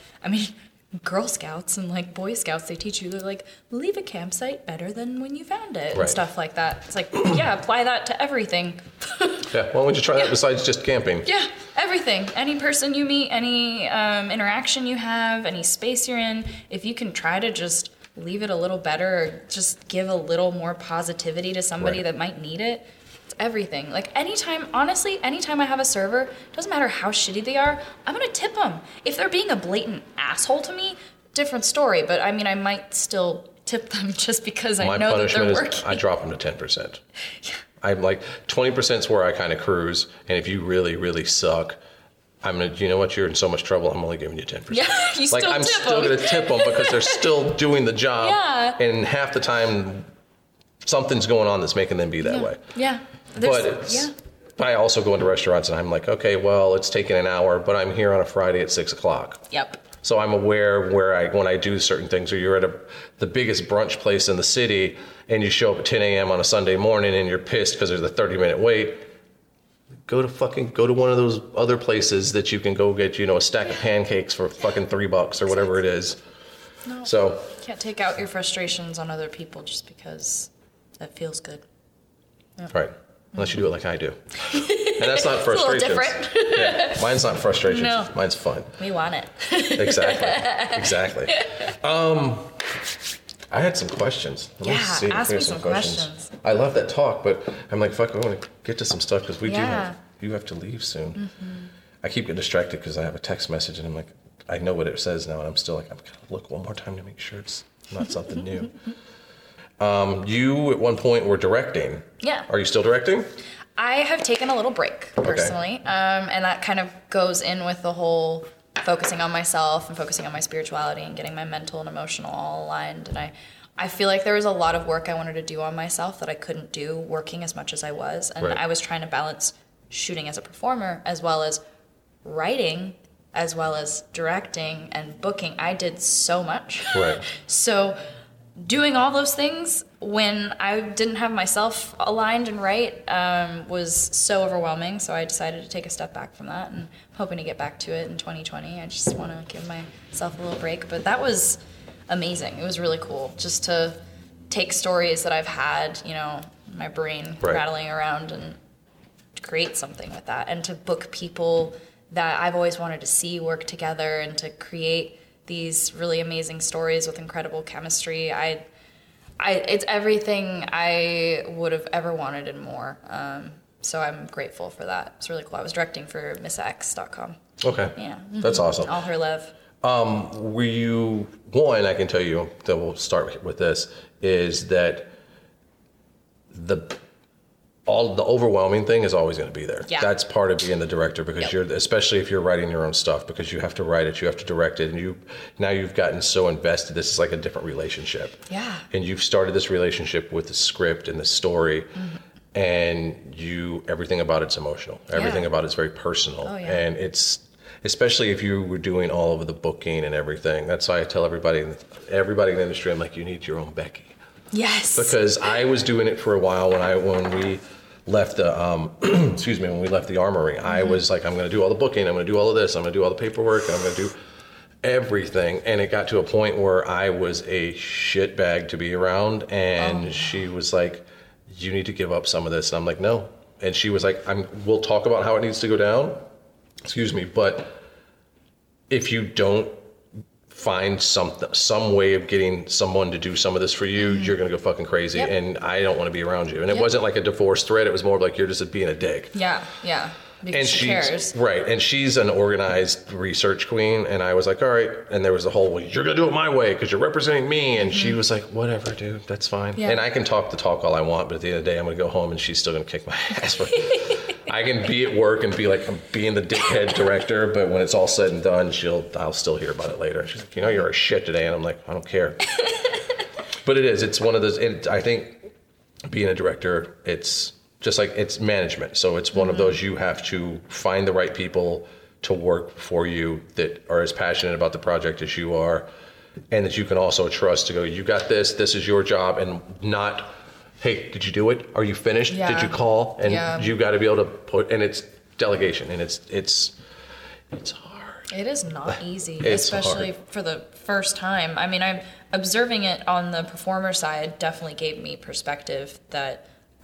Girl Scouts and Boy Scouts, they teach you, they're leave a campsite better than when you found it, and stuff like that. It's apply that to everything. Why don't you try that besides just camping? Everything. Any person you meet, any interaction you have, any space you're in, if you can try to just leave it a little better, or just give a little more positivity to somebody that might need it, it's everything. Anytime I have a server, doesn't matter how shitty they are, I'm gonna tip them. If they're being a blatant asshole to me, different story, but I might still tip them just because I know that they're working. My punishment is I drop them to 10%. I'm 20% is where I kind of cruise, and if you really, really suck, you know what, you're in so much trouble, I'm only giving you 10%. You still tip them. I'm still going to tip them because they're still doing the job, and half the time, something's going on that's making them be that way. But I also go into restaurants and I'm like, okay, well, it's taking an hour, but I'm here on a Friday at 6 o'clock. So I'm aware when I do certain things, or you're at the biggest brunch place in the city and you show up at 10 a.m. on a Sunday morning and you're pissed because there's a 30-minute wait, go to one of those other places that you can go get, a stack of pancakes for fucking $3 or whatever it is. No. So you can't take out your frustrations on other people just because that feels good. Yeah. Right. Unless you do it like I do. And that's not frustration. It's a little different. Yeah. Mine's not frustration. No. Mine's fun. We want it. Exactly. I had some questions. Let me see if ask we me have some questions. I love that talk, but I'm like, fuck, I want to get to some stuff because Yeah. you have to leave soon. Mm-hmm. I keep getting distracted because I have a text message and I'm like, I know what it says now, and I'm still like, I'm going to look one more time to make sure it's not something new. You, at one point, were directing. Yeah. Are you still directing? I have taken a little break, personally, and that kind of goes in with the whole focusing on myself and focusing on my spirituality and getting my mental and emotional all aligned. And I feel like there was a lot of work I wanted to do on myself that I couldn't do working as much as I was. And Right. I was trying to balance shooting as a performer as well as writing, as well as directing and booking. I did so much. Right. So doing all those things when I didn't have myself aligned and right was so overwhelming. So I decided to take a step back from that, and I'm hoping to get back to it in 2020. I just want to give myself a little break. But that was amazing. It was really cool just to take stories that I've had, my brain Right. rattling around, and create something with that, and to book people that I've always wanted to see work together, and to create these really amazing stories with incredible chemistry. It's everything I would have ever wanted and more. So I'm grateful for that. It's really cool. I was directing for MissX.com. Okay. Yeah. That's awesome. All her love. Were you, one, I can tell you that we'll start with this, is that the overwhelming thing is always going to be there. Yeah. That's part of being the director, because Yep. especially if you're writing your own stuff, because you have to write it, you have to direct it, and now you've gotten so invested. This is like a different relationship. Yeah. And you've started this relationship with the script and the story, and everything about it's emotional. Everything about it's very personal. Oh, yeah. And it's, especially if you were doing all of the booking and everything. That's why I tell everybody in the industry, I'm like, you need your own Becky. Yes. Because I was doing it for a while when we left the when we left the Armory. I was like, I'm going to do all the booking, I'm going to do all of this, I'm going to do all the paperwork, I'm going to do everything. And it got to a point where I was a shit bag to be around, and she was like, you need to give up some of this. And I'm like, no. And she was like, we'll talk about how it needs to go down, but if you don't find some way of getting someone to do some of this for you, you're going to go fucking crazy. Yep. And I don't want to be around you. And it wasn't like a divorce threat. It was more like, you're just being a dick. Yeah. Because she cares. Right. And she's an organized research queen. And I was like, all right. And there was a whole, well, you're going to do it my way because you're representing me. And she was like, whatever, dude, that's fine. Yeah. And I can talk the talk all I want, but at the end of the day, I'm going to go home and she's still going to kick my ass. I can be at work and be like, I'm being the dickhead director, but when it's all said and done, I'll still hear about it later. She's like, you're a shit today. And I'm like, I don't care. But it's one of those, I think being a director, it's just like, it's management. So it's one of those, you have to find the right people to work for you that are as passionate about the project as you are, and that you can also trust to go, you got this is your job, and not, hey, did you do it? Are you finished? Yeah. Did you call? And Yeah. you got to be able to and it's delegation, and it's hard. It is not easy, It's especially hard. for the first time. I mean, I'm observing it on the performer side definitely gave me perspective that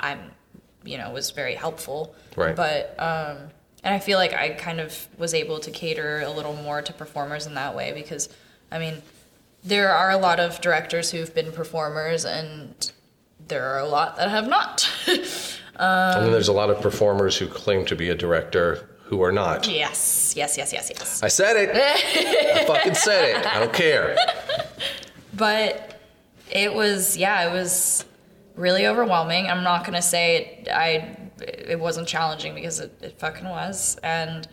was very helpful. Right. But, and I feel like I kind of was able to cater a little more to performers in that way because, I mean, there are a lot of directors who've been performers and there are a lot that have not. And then there's a lot of performers who claim to be a director who are not. Yes. I said it. I fucking said it. I don't care. But it was really overwhelming. I'm not gonna say it wasn't challenging because it fucking was, and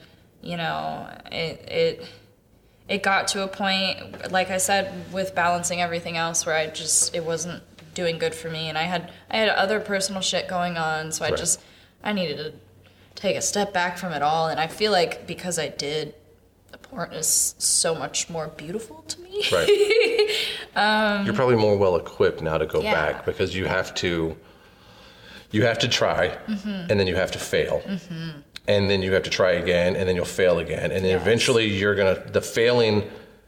it got to a point, like I said, with balancing everything else, where it wasn't doing good for me, and I had other personal shit going on, so Right. I needed to take a step back from it all, and I feel like because I did weren't as so much more beautiful to me. Right. You're probably more well equipped now to go Yeah. back because you have to try, and then you have to fail, and then you have to try again, and then you'll fail again, and then eventually the failing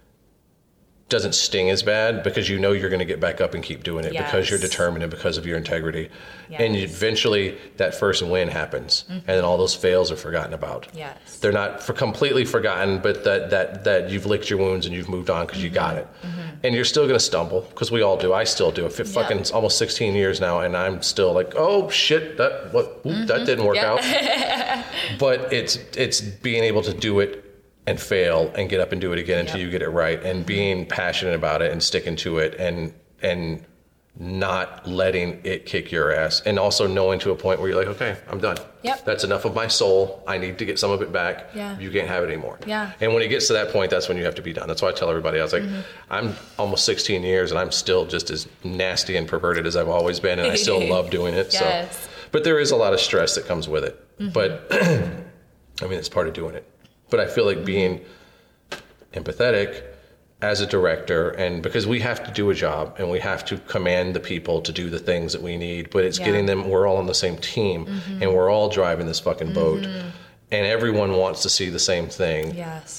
doesn't sting as bad because you know you're going to get back up and keep doing it because you're determined and because of your integrity. And eventually that first win happens, and then all those fails are forgotten about. They're not completely forgotten, but that you've licked your wounds and you've moved on because you got it. And you're still going to stumble because we all do. I still do. Fucking almost 16 years now, and I'm still like, oh shit, that didn't work out. But it's being able to do it and fail and get up and do it again until you get it right, and being passionate about it and sticking to it and not letting it kick your ass, and also knowing to a point where you're like, okay, I'm done. That's enough of my soul. I need to get some of it back. You can't have it anymore. And when it gets to that point, that's when you have to be done. That's why I tell everybody, I was like, I'm almost 16 years and I'm still just as nasty and perverted as I've always been, and I still love doing it. So, but there is a lot of stress that comes with it. But I mean, it's part of doing it. But I feel like being empathetic as a director, and because we have to do a job and we have to command the people to do the things that we need, but it's getting them, we're all on the same team and we're all driving this fucking boat, and everyone wants to see the same thing.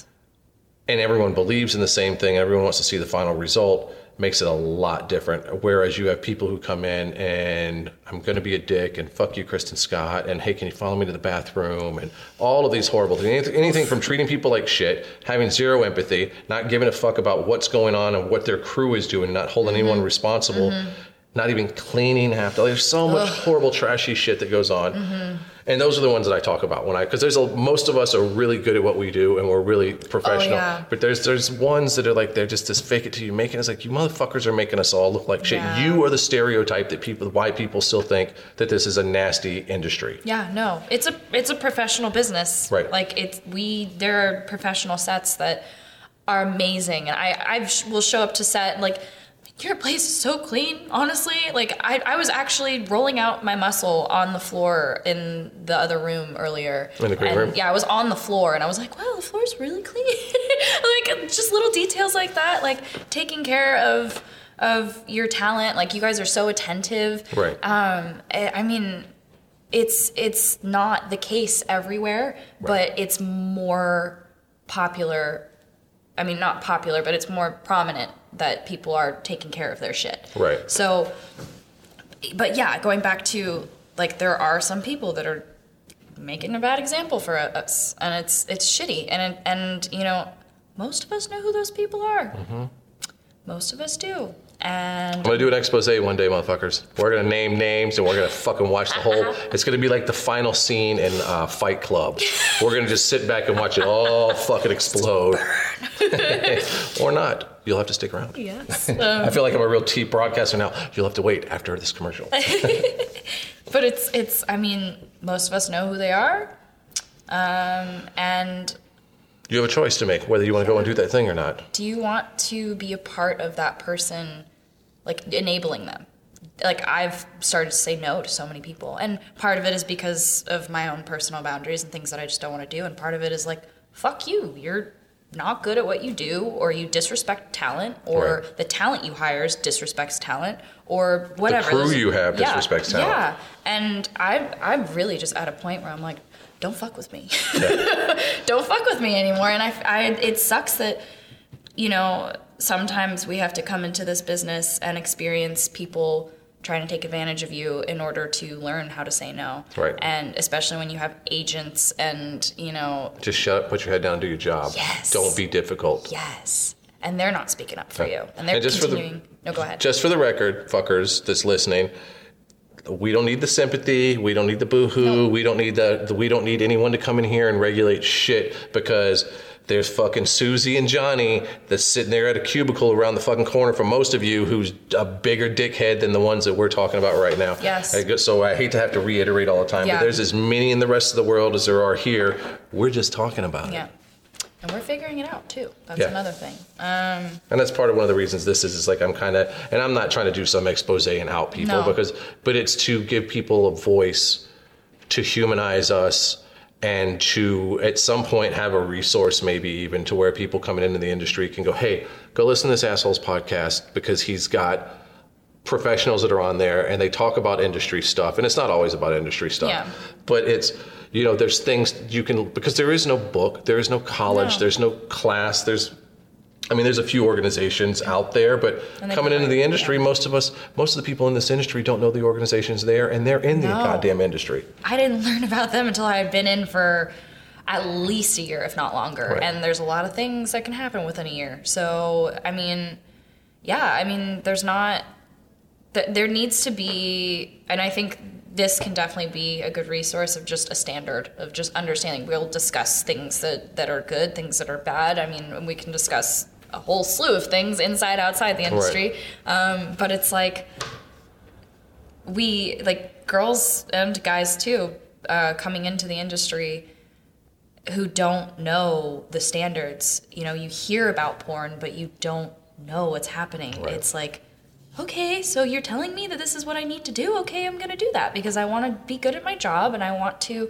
And everyone believes in the same thing. Everyone wants to see the final result. Makes it a lot different. Whereas you have people who come in and I'm going to be a dick and fuck you, Kristen Scott, and hey, can you follow me to the bathroom, and all of these horrible things. Anything from treating people like shit, having zero empathy, not giving a fuck about what's going on and what their crew is doing, not holding anyone responsible, not even cleaning after. There's so much horrible, trashy shit that goes on. And those are the ones that I talk about because most of us are really good at what we do and we're really professional. But there's ones that are like, they're just this fake it till you make it. It's like, you motherfuckers are making us all look like shit. You are the stereotype why people still think that this is a nasty industry. No, it's a professional business. Right. Like there are professional sets that are amazing, and I will show up to set and like, your place is so clean, honestly. Like, I was actually rolling out my muscle on the floor in the other room earlier. In the green room? Yeah, I was on the floor, and I was like, wow, the floor's really clean. Like, just little details like that, like taking care of your talent. Like, you guys are so attentive. Right. I mean, it's not the case everywhere, but it's more popular. I mean, not popular, but it's more prominent that people are taking care of their shit. Right. So, but yeah, going back to, like, there are some people that are making a bad example for us, and it's shitty. And you know, most of us know who those people are. Most of us do. And I'm going to do an expose one day, motherfuckers. We're going to name names and we're going to fucking watch the whole... It's going to be like the final scene in Fight Club. We're going to just sit back and watch it all fucking explode. Or not. You'll have to stick around. Yes. I feel like I'm a real TV broadcaster now. You'll have to wait after this commercial. But it's I mean, most of us know who they are. And... You have a choice to make, whether you want to go and do that thing or not. Do you want to be a part of that person, like, enabling them? Like, I've started to say no to so many people. And part of it is because of my own personal boundaries and things that I just don't want to do. And part of it is like, fuck you. You're not good at what you do, or you disrespect talent, or the talent you hire disrespects talent, or whatever. The crew you have disrespects talent. Yeah. And I'm really just at a point where I'm like, don't fuck with me. Don't fuck with me anymore. And it sucks that, you know, sometimes we have to come into this business and experience people trying to take advantage of you in order to learn how to say no. Right. And especially when you have agents and, you know... Just shut up, put your head down, do your job. Yes. Don't be difficult. Yes. And they're not speaking up for you. And they're continuing... No, go ahead. Just for the record, fuckers that's listening... We don't need the sympathy. We don't need the boo-hoo. No. We don't need anyone to come in here and regulate shit, because there's fucking Susie and Johnny that's sitting there at a cubicle around the fucking corner from most of you, who's a bigger dickhead than the ones that we're talking about right now. Yes. So I hate to have to reiterate all the time, but there's as many in the rest of the world as there are here. We're just talking about it. And we're figuring it out, too. That's another thing. And that's part of one of the reasons this is like, I'm kind of, and I'm not trying to do some expose and out people, but it's to give people a voice, to humanize us, and to at some point have a resource, maybe even to where people coming into the industry can go, hey, go listen to this asshole's podcast, because he's got professionals that are on there and they talk about industry stuff. And it's not always about industry stuff, but it's, you know, there's things you can, because there is no book, there is no college, there's no class, there's a few organizations out there, but coming into the industry, most of the people in this industry don't know the organizations there, and they're in the goddamn industry. I didn't learn about them until I had been in for at least a year, if not longer. Right. And there's a lot of things that can happen within a year. So, there needs to be, and I think this can definitely be a good resource of just a standard of just understanding. We'll discuss things that are good, things that are bad. I mean, we can discuss a whole slew of things inside, outside the industry. Right. But it's like, girls and guys too, coming into the industry who don't know the standards. You know, you hear about porn, but you don't know what's happening. Right. It's like, okay, so you're telling me that this is what I need to do? Okay, I'm going to do that because I want to be good at my job and I want to,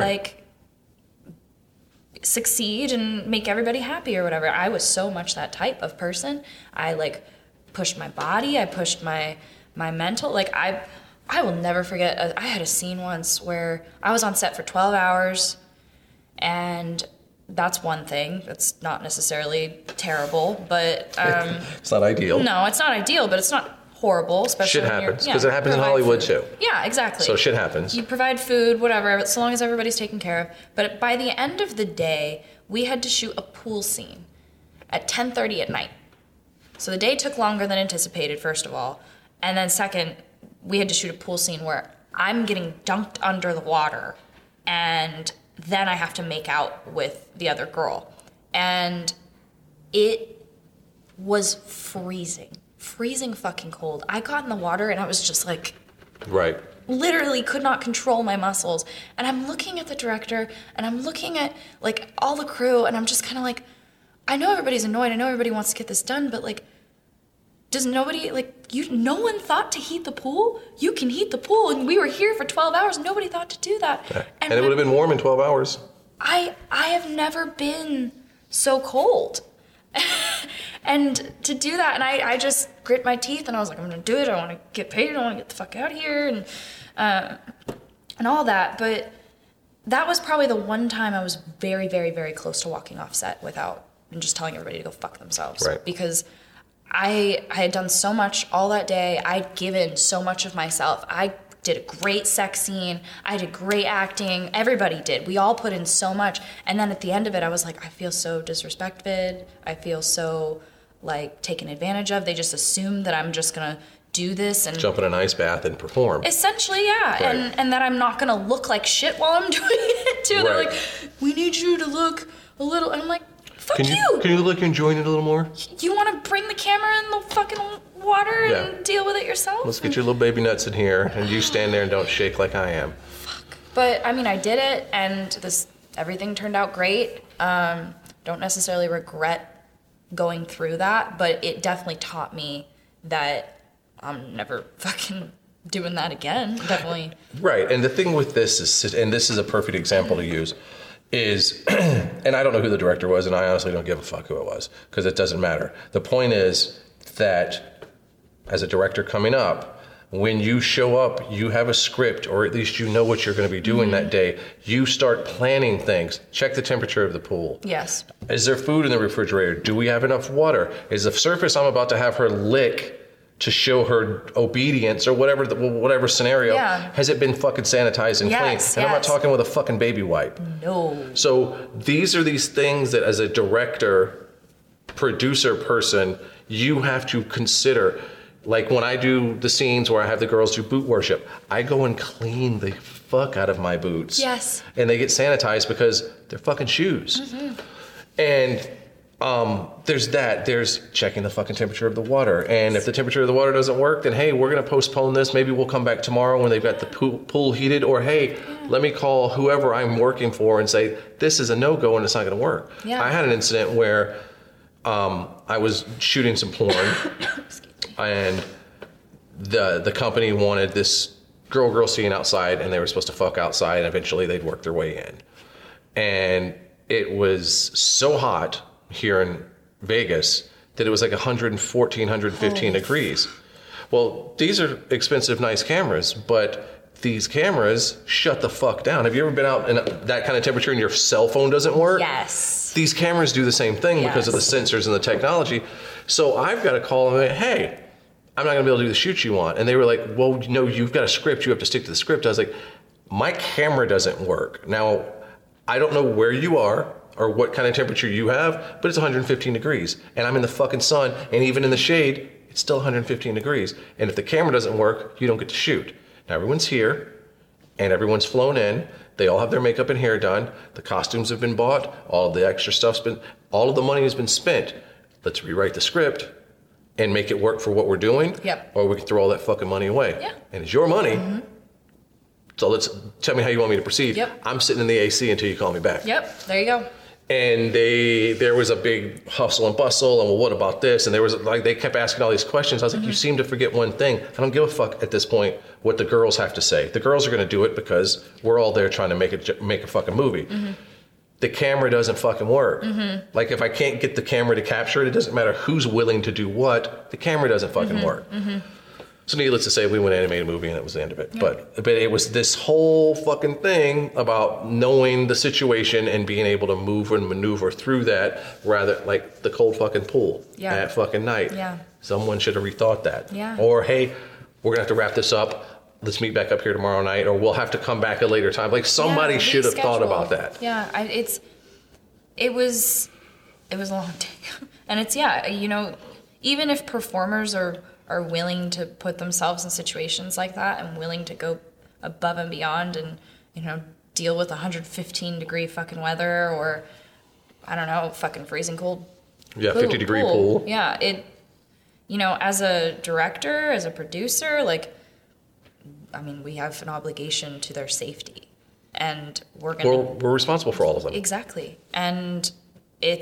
succeed and make everybody happy or whatever. I was so much that type of person. I, pushed my body. I pushed my mental. I will never forget, I had a scene once where I was on set for 12 hours, and that's one thing. That's not necessarily terrible, but... it's not ideal. No, it's not ideal, but it's not horrible, especially shit happens, because it happens in Hollywood too. Yeah, exactly. So shit happens. You provide food, whatever, so long as everybody's taken care of. But by the end of the day, we had to shoot a pool scene at 10:30 at night. So the day took longer than anticipated, first of all. And then second, we had to shoot a pool scene where I'm getting dunked under the water, and then I have to make out with the other girl. And it was freezing fucking cold. I got in the water and I was just like... Right. Literally could not control my muscles. And I'm looking at the director and I'm looking at, all the crew, and I'm just kind of like, I know everybody's annoyed. I know everybody wants to get this done, but, does nobody, no one thought to heat the pool? You can heat the pool, and we were here for 12 hours. Nobody thought to do that. Yeah. And it would have been warm in 12 hours. I have never been so cold. And to do that, and I just grit my teeth, and I was like, I'm going to do it. I want to get paid. I want to get the fuck out of here, and all that. But that was probably the one time I was very, very, very close to walking off set and just telling everybody to go fuck themselves. Right. Because I had done so much all that day. I'd given so much of myself. I did a great sex scene. I did great acting. Everybody did. We all put in so much. And then at the end of it, I was like, I feel so disrespected. I feel so, taken advantage of. They just assume that I'm just going to do this and... Jump in an ice bath and perform. Essentially, yeah. Right. And that I'm not going to look like shit while I'm doing it, too. Right. They're like, we need you to look a little... And I'm like, fuck you! Can you look and join it a little more? You want to bring the camera in the fucking water and deal with it yourself? Let's get your little baby nuts in here, and you stand there and don't shake like I am. Fuck. But, I did it, and everything turned out great. Don't necessarily regret going through that, but it definitely taught me that I'm never fucking doing that again. Definitely. Right, and the thing with this is, and this is a perfect example to use, is, and I don't know who the director was, and I honestly don't give a fuck who it was, because it doesn't matter. The point is that as a director coming up, when you show up, you have a script, or at least you know what you're going to be doing that day. You start planning things. Check the temperature of the pool. Yes. Is there food in the refrigerator? Do we have enough water? Is the surface I'm about to have her lick to show her obedience or whatever scenario, has it been fucking sanitized and cleaned? And I'm not talking with a fucking baby wipe. No. So these are these things that as a director, producer person, you have to consider. Like when I do the scenes where I have the girls do boot worship, I go and clean the fuck out of my boots. Yes. And they get sanitized because they're fucking shoes. Mm-hmm. And there's that. There's checking the fucking temperature of the water. And if the temperature of the water doesn't work, then hey, we're going to postpone this. Maybe we'll come back tomorrow when they've got the pool heated. Or hey, let me call whoever I'm working for and say, this is a no-go and it's not going to work. Yeah. I had an incident where I was shooting some porn and the company wanted this girl scene outside, and they were supposed to fuck outside, and eventually they'd work their way in. and it was so hot here in Vegas that it was like 114, 115 degrees. Well, these are expensive, nice cameras, but these cameras shut the fuck down. Have you ever been out in that kind of temperature and your cell phone doesn't work? Yes. These cameras do the same thing because of the sensors and the technology. So I've got to call them, hey, I'm not going to be able to do the shoot you want. And they were like, well, no, you've got a script. You have to stick to the script. I was like, my camera doesn't work. Now, I don't know where you are or what kind of temperature you have, but it's 115 degrees. And I'm in the fucking sun, and even in the shade, it's still 115 degrees. And if the camera doesn't work, you don't get to shoot. Now, everyone's here, and everyone's flown in. They all have their makeup and hair done. The costumes have been bought. All of the extra stuff's been, all of the money has been spent. Let's rewrite the script and make it work for what we're doing. Yep. Or we can throw all that fucking money away. Yeah. And it's your money. So tell me how you want me to proceed. Yep. I'm sitting in the AC until you call me back. Yep, there you go. And there was a big hustle and bustle, and well, what about this? And there was like, they kept asking all these questions. I was like, you seem to forget one thing. I don't give a fuck at this point what the girls have to say. The girls are going to do it because we're all there trying to make a fucking movie. The camera doesn't fucking work. Like, if I can't get the camera to capture it, it doesn't matter who's willing to do what. The camera doesn't fucking work. So needless to say, we went and animated a movie, and that was the end of it. Yeah. But it was this whole fucking thing about knowing the situation and being able to move and maneuver through that, rather like the cold fucking pool at fucking night. Yeah. Someone should have rethought that. Yeah. Or, hey, we're gonna have to wrap this up. Let's meet back up here tomorrow night, or we'll have to come back at a later time. Like, somebody should have thought about that. Yeah, it was a long take, and it's even if performers are willing to put themselves in situations like that and willing to go above and beyond and, deal with 115 degree fucking weather or, I don't know, fucking freezing cold. Yeah, 50 degree pool. Yeah, as a director, as a producer, we have an obligation to their safety. And we're responsible for all of them. Exactly. And it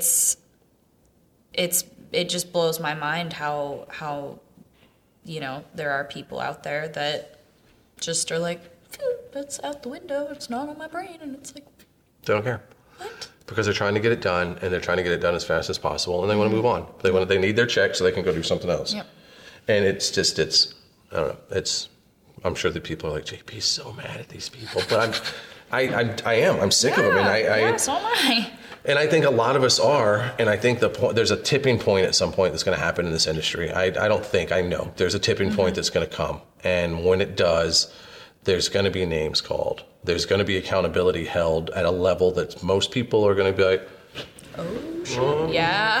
just blows my mind how there are people out there that just are like, that's out the window. It's not on my brain. And it's like, they don't care. What? Because they're trying to get it done, and they're trying to get it done as fast as possible, and they want to move on. They need their check so they can go do something else. Yep. And I don't know. I'm sure that people are like, JP's so mad at these people, but I am. I'm sick of them. And so am I. And I think a lot of us are, and I think there's a tipping point at some point that's going to happen in this industry. I know there's a tipping point that's going to come. And when it does, there's going to be names called. There's going to be accountability held at a level that most people are going to be like, oh, shit.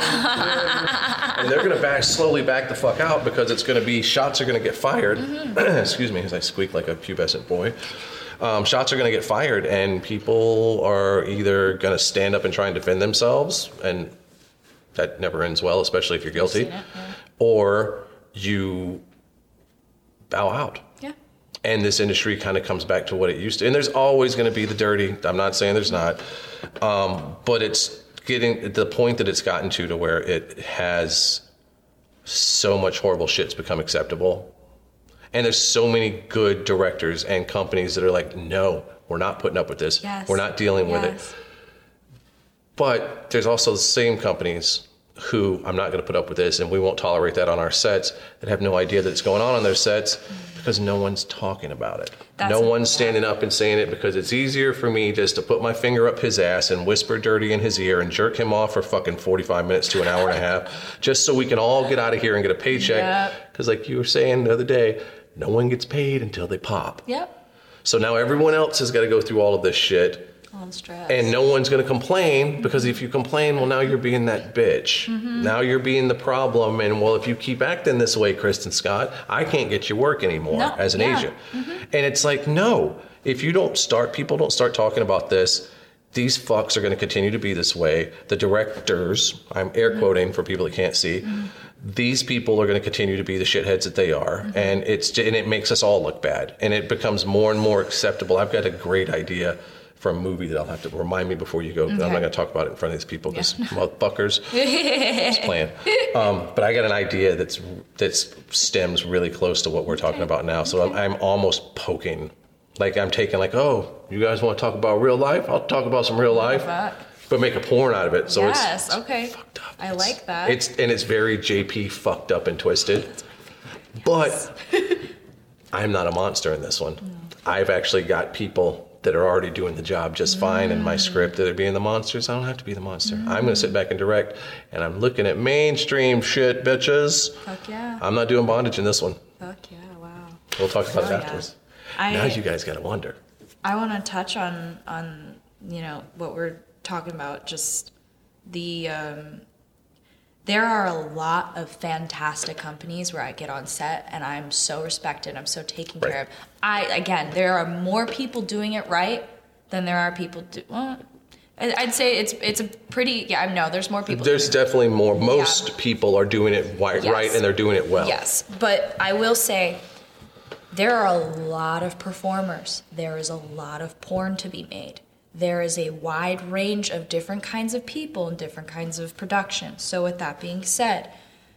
Yeah. And they're going to slowly back the fuck out because it's going to be, shots are going to get fired. Excuse me as I squeak like a pubescent boy. Shots are going to get fired, and people are either going to stand up and try and defend themselves, and that never ends well, especially if you're guilty, or you bow out. Yeah. And this industry kind of comes back to what it used to. And there's always going to be the dirty. I'm not saying there's not. But it's getting to the point that it's gotten to where it has so much horrible shit's become acceptable. And there's so many good directors and companies that are like, no, we're not putting up with this. Yes. We're not dealing with it. But there's also the same companies who, I'm not going to put up with this, and we won't tolerate that on our sets, that have no idea that it's going on their sets because no one's talking about it. No one's standing up and saying it, because it's easier for me just to put my finger up his ass and whisper dirty in his ear and jerk him off for fucking 45 minutes to an hour and a half just so we can all get out of here and get a paycheck. Because like you were saying the other day, no one gets paid until they pop. Yep. So now everyone else has got to go through all of this shit. On stress. And no one's going to complain, because if you complain, well, now you're being that bitch. Now you're being the problem. And well, if you keep acting this way, Kristen Scott, I can't get your work anymore as an agent. And it's like, no, if you people don't start talking about this, these fucks are going to continue to be this way. The directors, I'm air quoting for people that can't see, these people are going to continue to be the shitheads that they are. And it makes us all look bad. And it becomes more and more acceptable. I've got a great idea for a movie that I'll have to remind me before you go. Okay. I'm not going to talk about it in front of these people because motherfuckers. Just playing. But I got an idea that stems really close to what we're talking about now. So I'm almost poking Like I'm taking like, oh, you guys want to talk about real life? I'll talk about some real life, but make a porn out of it. So yes, it's okay. fucked up. I like that. It's very JP fucked up and twisted. Yes. But I'm not a monster in this one. No. I've actually got people that are already doing the job just fine in my script that are being the monsters. I don't have to be the monster. I'm going to sit back and direct, and I'm looking at mainstream shit, bitches. Fuck yeah. I'm not doing bondage in this one. Fuck yeah, wow. We'll talk about it afterwards. Now you guys got to wonder. I want to touch on what we're talking about, just the there are a lot of fantastic companies where I get on set and I'm so respected, I'm so taken care of. Again, there are more people doing it right than there are people I'd say it's a pretty, there's more people. There's definitely more. Most people are doing it right and they're doing it well. Yes, but I will say there are a lot of performers. There is a lot of porn to be made. There is a wide range of different kinds of people and different kinds of production. So with that being said,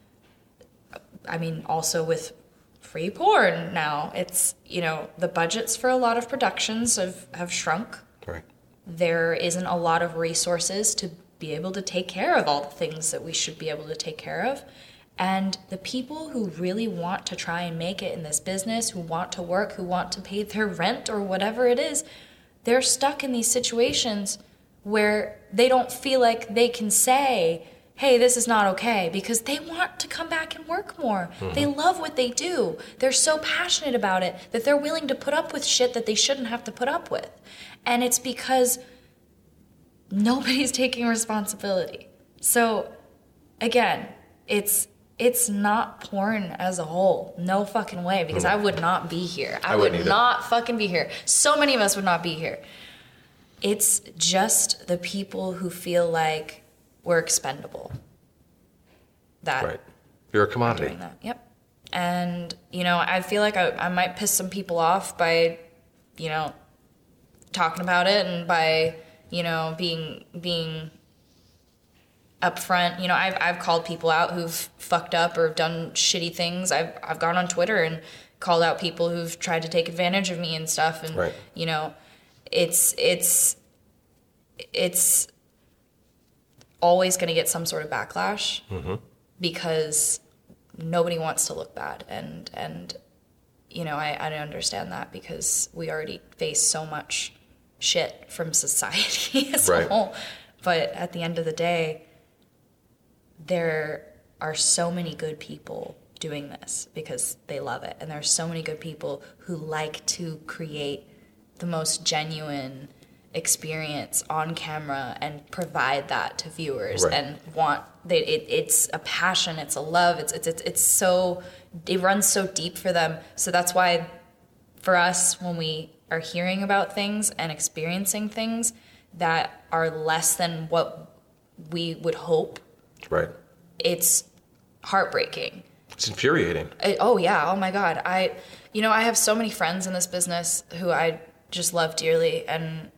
I mean, also with free porn now, it's, the budgets for a lot of productions have shrunk. Right. There isn't a lot of resources to be able to take care of all the things that we should be able to take care of. And the people who really want to try and make it in this business, who want to work, who want to pay their rent or whatever it is, they're stuck in these situations where they don't feel like they can say, hey, this is not okay, because they want to come back and work more. Mm-hmm. They love what they do. They're so passionate about it that they're willing to put up with shit that they shouldn't have to put up with. And it's because nobody's taking responsibility. So, again, it's not porn as a whole. No fucking way, because I would not be here. I would not fucking be here. So many of us would not be here. It's just the people who feel like we're expendable. Right. You're a commodity. Doing that. Yep. And, I feel like I might piss some people off by, talking about it and by, being upfront. I've called people out who've fucked up or done shitty things. I've gone on Twitter and called out people who've tried to take advantage of me and stuff. And it's always going to get some sort of backlash because nobody wants to look bad. And I understand that because we already face so much shit from society as a whole. But at the end of the day, there are so many good people doing this because they love it. And there are so many good people who like to create the most genuine experience on camera and provide that to viewers and want it's a passion, it's a love, it's so, it runs so deep for them. So that's why for us, when we are hearing about things and experiencing things that are less than what we would hope, it's heartbreaking. It's infuriating. Oh yeah, oh my God. I have so many friends in this business who I just love dearly, and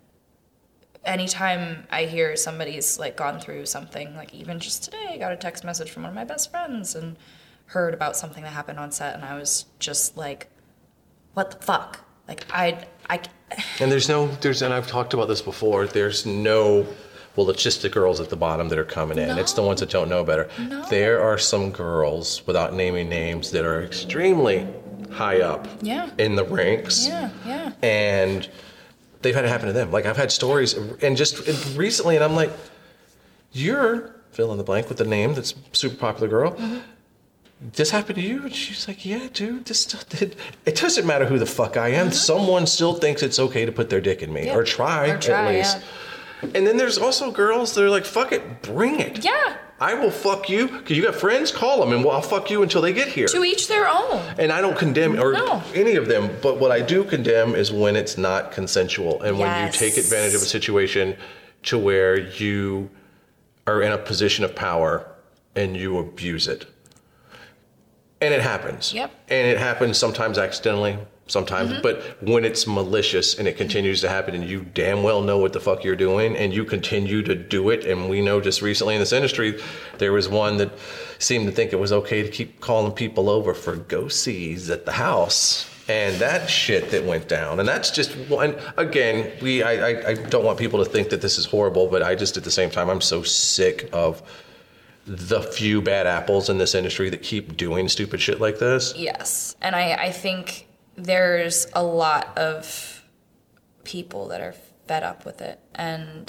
anytime I hear somebody's like gone through something, like even just today I got a text message from one of my best friends and heard about something that happened on set, and I was just like, what the fuck? Like and and I've talked about this before, there's no, well, it's just the girls at the bottom that are coming in. It's the ones that don't know better. There are some girls, without naming names, that are extremely high up in the ranks. And they've had it happen to them. Like, I've had stories, and just recently, and I'm like, you're fill in the blank with the name that's a super popular girl. This happened to you? And she's like, yeah, dude, this stuff did. It doesn't matter who the fuck I am. Someone still thinks it's okay to put their dick in me, or try at least. And then there's also girls that are like, fuck it, bring it. Yeah. I will fuck you, because you got friends, call them, and I'll fuck you until they get here. To each their own. And I don't condemn any of them, but what I do condemn is when it's not consensual, and when you take advantage of a situation to where you are in a position of power and you abuse it. And it happens. Yep. And it happens sometimes accidentally, sometimes, but when it's malicious and it continues to happen and you damn well know what the fuck you're doing and you continue to do it, and we know just recently in this industry, there was one that seemed to think it was okay to keep calling people over for go-sees at the house. And that shit that went down, and that's just one. Again, I don't want people to think that this is horrible, but I just at the same time I'm so sick of the few bad apples in this industry that keep doing stupid shit like this. Yes, and I think there's a lot of people that are fed up with it, and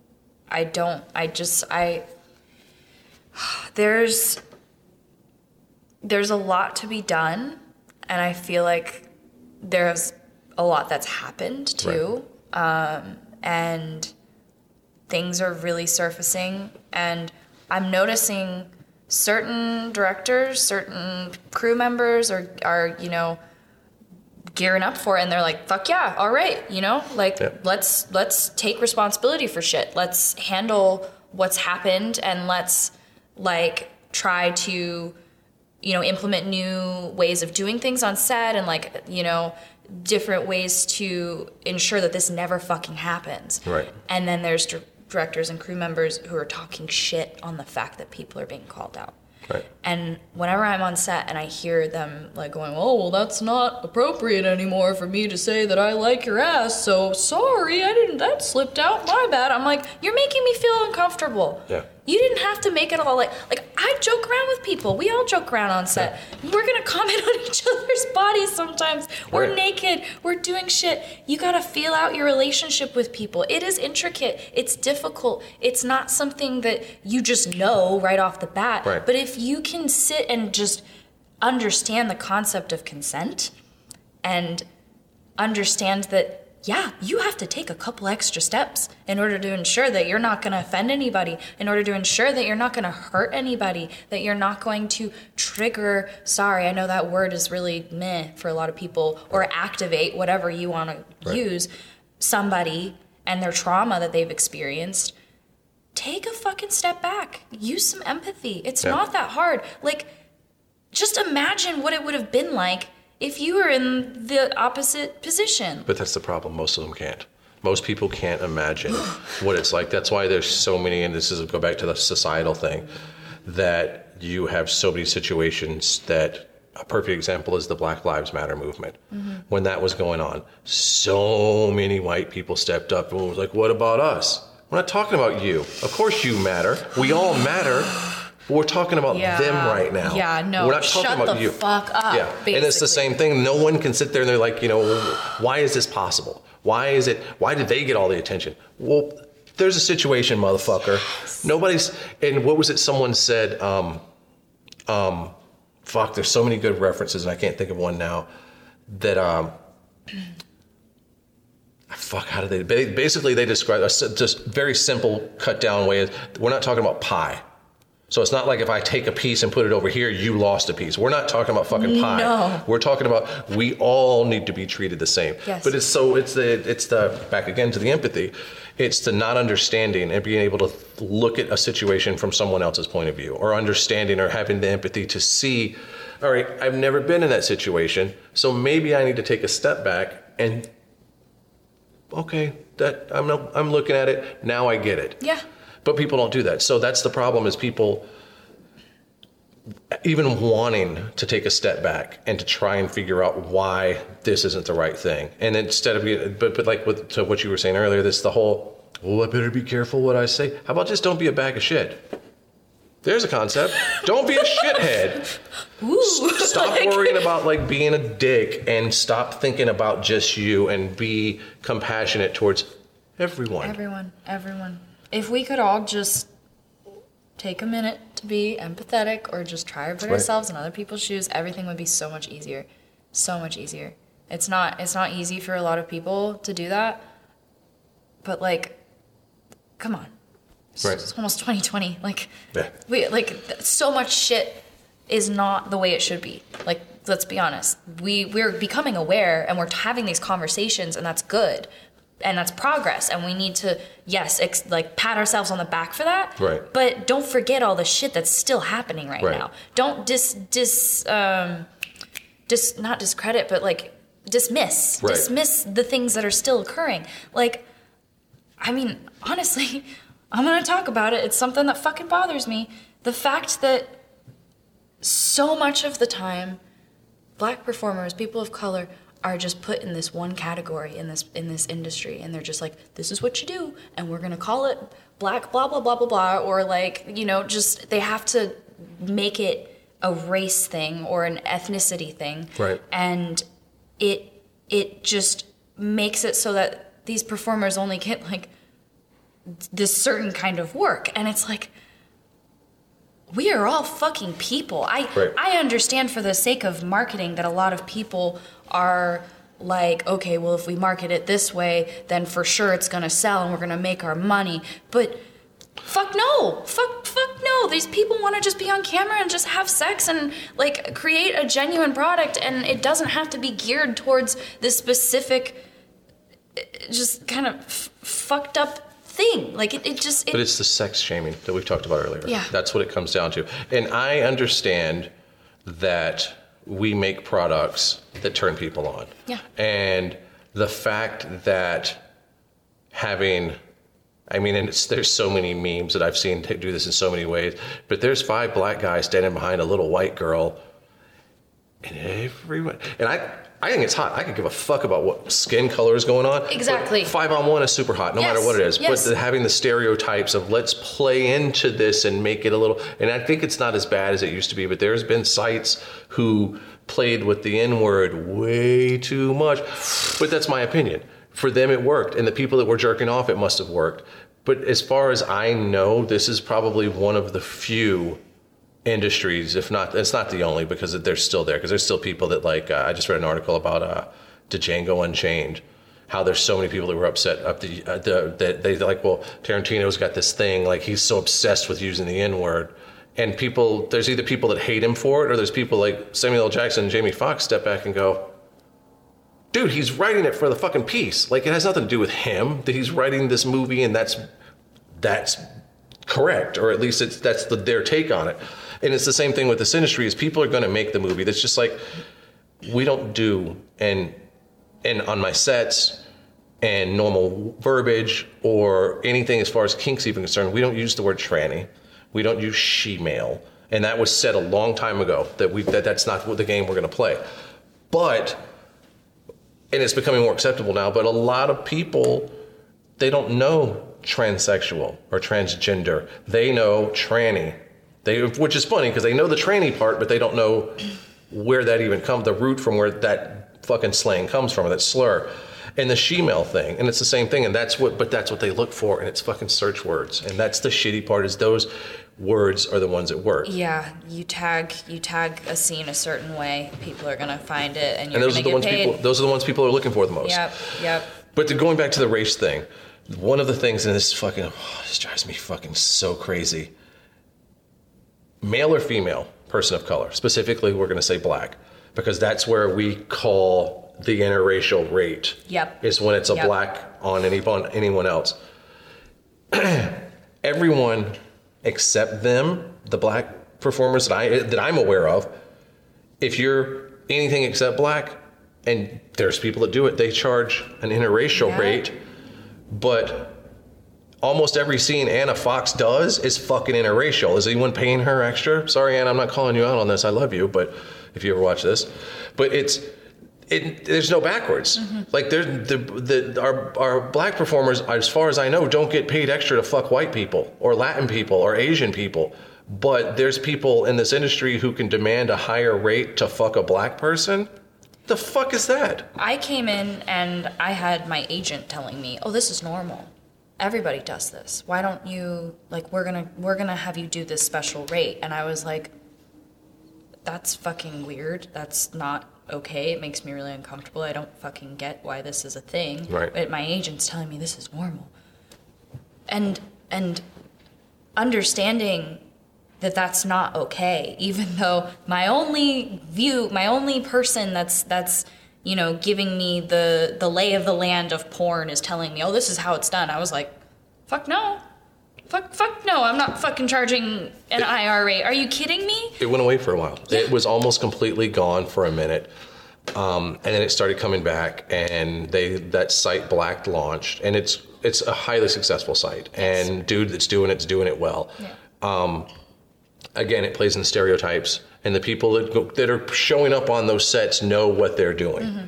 there's a lot to be done, and I feel like there's a lot that's happened too. Right. And things are really surfacing, and I'm noticing certain directors, certain crew members are gearing up for it, and they're like, fuck yeah, all right, let's take responsibility for shit. Let's handle what's happened, and let's try to implement new ways of doing things on set, and different ways to ensure that this never fucking happens. Right. And then there's directors and crew members who are talking shit on the fact that people are being called out. Right. And whenever I'm on set and I hear them going, oh, well, that's not appropriate anymore for me to say that I like your ass, so sorry, that slipped out, my bad. I'm like, you're making me feel uncomfortable. Yeah. You didn't have to make it all like I joke around with people. We all joke around on set. Yeah. We're gonna comment on each other's bodies sometimes. We're right. Naked. We're doing shit. You gotta feel out your relationship with people. It is intricate. It's difficult. It's not something that you just know right off the bat. Right. But if you can sit and just understand the concept of consent and understand that, yeah, you have to take a couple extra steps in order to ensure that you're not going to offend anybody, in order to ensure that you're not going to hurt anybody, that you're not going to trigger, sorry, I know that word is really meh for a lot of people, or activate whatever you want to use, somebody and their trauma that they've experienced. Take a fucking step back. Use some empathy. It's not that hard. Just imagine what it would have been like if you were in the opposite position. But that's the problem. Most of them can't. Most people can't imagine what it's like. That's why there's so many, and this is go back to the societal thing, that you have so many situations that a perfect example is the Black Lives Matter movement. Mm-hmm. When that was going on, so many white people stepped up and was like, what about us? We're not talking about you. Of course you matter. We all matter. But we're talking about them right now. Yeah, no. We're not talking about you. Shut the fuck up. Yeah, basically. And it's the same thing. No one can sit there and they're like, why is this possible? Why did they get all the attention? Well, there's a situation, motherfucker. Yes. And what was it someone said? There's so many good references and I can't think of one now. That, how did they, basically they describe a just very simple cut down way. We're not talking about pie. So it's not like if I take a piece and put it over here, you lost a piece. We're not talking about fucking pie. No. We're talking about we all need to be treated the same. Yes. But it's the back again to the empathy. It's the not understanding and being able to look at a situation from someone else's point of view, or understanding or having the empathy to see, all right, I've never been in that situation, so maybe I need to take a step back and okay, that I'm looking at it, now I get it. Yeah. But people don't do that. So that's the problem, is people even wanting to take a step back and to try and figure out why this isn't the right thing. And instead of, but like to what you were saying earlier, this the whole, I better be careful what I say. How about just don't be a bag of shit? There's a concept. Don't be a shithead. Ooh, stop worrying about being a dick and stop thinking about just you and be compassionate towards everyone. Everyone. If we could all just take a minute to be empathetic or just try to put ourselves in other people's shoes, everything would be so much easier. So much easier. It's not easy for a lot of people to do that. But come on. It's almost 2020. So much shit is not the way it should be. Let's be honest. We're becoming aware and we're having these conversations, and that's good. And that's progress, and we need to, pat ourselves on the back for that. Right. But don't forget all the shit that's still happening right now. Don't not discredit, but dismiss. Right. Dismiss the things that are still occurring. Honestly, I'm gonna talk about it. It's something that fucking bothers me. The fact that so much of the time, Black performers, people of color, are just put in this one category in this industry, and they're just like, this is what you do, and we're gonna call it black blah blah blah blah blah, or like, you know, just they have to make it a race thing or an ethnicity thing, right? And it just makes it so that these performers only get like this certain kind of work, and it's like, we are all fucking people. I understand for the sake of marketing that a lot of people are like, okay, well, if we market it this way, then for sure it's gonna sell and we're gonna make our money. But fuck no. Fuck no. These people wanna just be on camera and just have sex and like create a genuine product, and it doesn't have to be geared towards this specific, just kind of fucked up thing. Like it just... But it's the sex shaming that we've talked about earlier. Yeah. That's what it comes down to. And I understand that we make products that turn people on. Yeah. And the fact that having... I mean, and there's so many memes that I've seen do this in so many ways, but there's 5 black guys standing behind a little white girl, and everyone... And I think it's hot. I could give a fuck about what skin color is going on. Exactly. 5-on-1 is super hot, no matter what it is. Yes. But having the stereotypes of let's play into this and make it a little... And I think it's not as bad as it used to be, but there's been sites who played with the N-word way too much. But that's my opinion. For them, it worked. And the people that were jerking off, it must have worked. But as far as I know, this is probably one of the few industries, if not, it's not the only, because they're still there, because there's still people that like, I just read an article about Django Unchained, how there's so many people that were upset that they like, well, Tarantino's got this thing, like he's so obsessed with using the N-word, and people, there's either people that hate him for it, or there's people like Samuel L. Jackson and Jamie Foxx step back and go, dude, he's writing it for the fucking piece. Like, it has nothing to do with him, that he's writing this movie, and that's correct, or at least that's their take on it. And it's the same thing with this industry, is people are going to make the movie that's just like, we don't do, and on my sets and normal verbiage or anything as far as kinks even concerned, we don't use the word tranny. We don't use she-male. And that was said a long time ago, that's not the game we're going to play. But, and it's becoming more acceptable now, but a lot of people, they don't know transsexual or transgender. They know tranny. Which is funny, because they know the tranny part, but they don't know where that even comes, the root from where that fucking slang comes from, or that slur. And the she-male thing, and it's the same thing, and that's what they look for, and it's fucking search words. And that's the shitty part, is those words are the ones that work. Yeah, you tag a scene a certain way, people are gonna find it, and those are the ones people are looking for the most. Yep. But going back to the race thing, one of the things, and this drives me fucking so crazy. Male or female person of color, specifically we're going to say black, because that's where we call the interracial rate. Yep. Is when it's a black on anyone else. Everyone except them, the black performers that I'm aware of, if you're anything except black, and there's people that do it, they charge an interracial rate, but almost every scene Anna Fox does is fucking interracial. Is anyone paying her extra? Sorry, Anna, I'm not calling you out on this. I love you, but if you ever watch this, but there's no backwards. Mm-hmm. Like our black performers, as far as I know, don't get paid extra to fuck white people or Latin people or Asian people. But there's people in this industry who can demand a higher rate to fuck a black person. The fuck is that? I came in and I had my agent telling me, "Oh, this is normal. Everybody does this. Why don't you, like, we're gonna have you do this special rate." And I was like, that's fucking weird. That's not okay. It makes me really uncomfortable. I don't fucking get why this is a thing. Right. But my agent's telling me this is normal. And understanding that that's not okay, even though my only person that's you know, giving me the lay of the land of porn is telling me, "Oh, this is how it's done." I was like, fuck no. Fuck no, I'm not fucking charging an IR rate. Are you kidding me? It went away for a while. Yeah. It was almost completely gone for a minute. And then it started coming back, and that site Blacked launched, and it's a highly successful site. Yes. And dude that's doing it well. Yeah. Again, it plays in stereotypes, and the people that are showing up on those sets know what they're doing. Mm-hmm.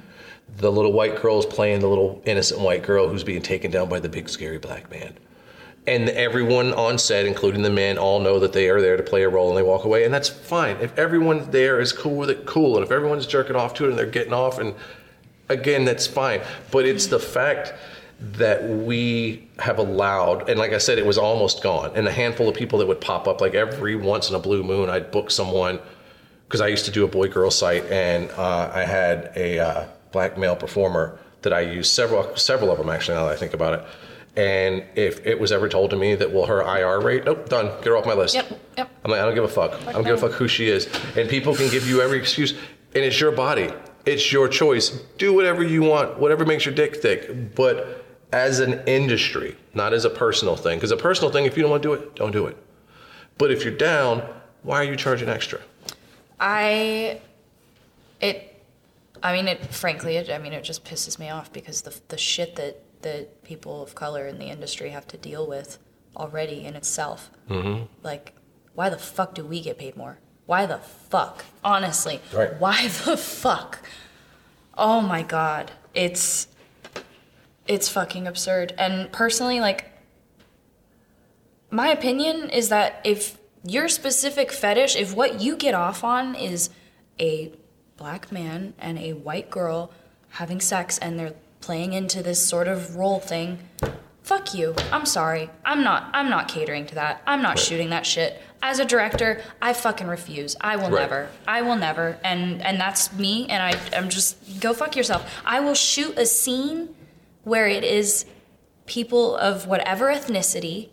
the little white girl is playing the little innocent white girl who's being taken down by the big scary black man. And everyone on set, including the men, all know that they are there to play a role and they walk away. And that's fine. If everyone there is cool with it, cool. And if everyone's jerking off to it and they're getting off, and again, that's fine. But it's the fact that we have allowed, and like I said, it was almost gone. And a handful of people that would pop up, like every once in a blue moon, I'd book someone, because I used to do a boy-girl site, and I had a black male performer that I used, several of them actually, now that I think about it. And if it was ever told to me that, well, her IR rate, nope, done, get her off my list. Yep. I'm like, I don't give a fuck. I don't give a fuck who she is. And people can give you every excuse, and it's your body. It's your choice. Do whatever you want, whatever makes your dick thick. But as an industry, not as a personal thing. Because a personal thing, if you don't want to do it, don't do it. But if you're down, why are you charging extra? It just pisses me off because the shit that people of color in the industry have to deal with already in itself. Mm-hmm. Like, why the fuck do we get paid more? Why the fuck? Honestly. Right. Why the fuck? Oh my God. It's fucking absurd. And personally, like, my opinion is that if your specific fetish, if what you get off on is a black man and a white girl having sex and they're playing into this sort of role thing, fuck you. I'm sorry. I'm not catering to that. I'm not shooting that shit. As a director, I fucking refuse. I will never. I will never. And that's me, and I'm just, go fuck yourself. I will shoot a scene where it is people of whatever ethnicity,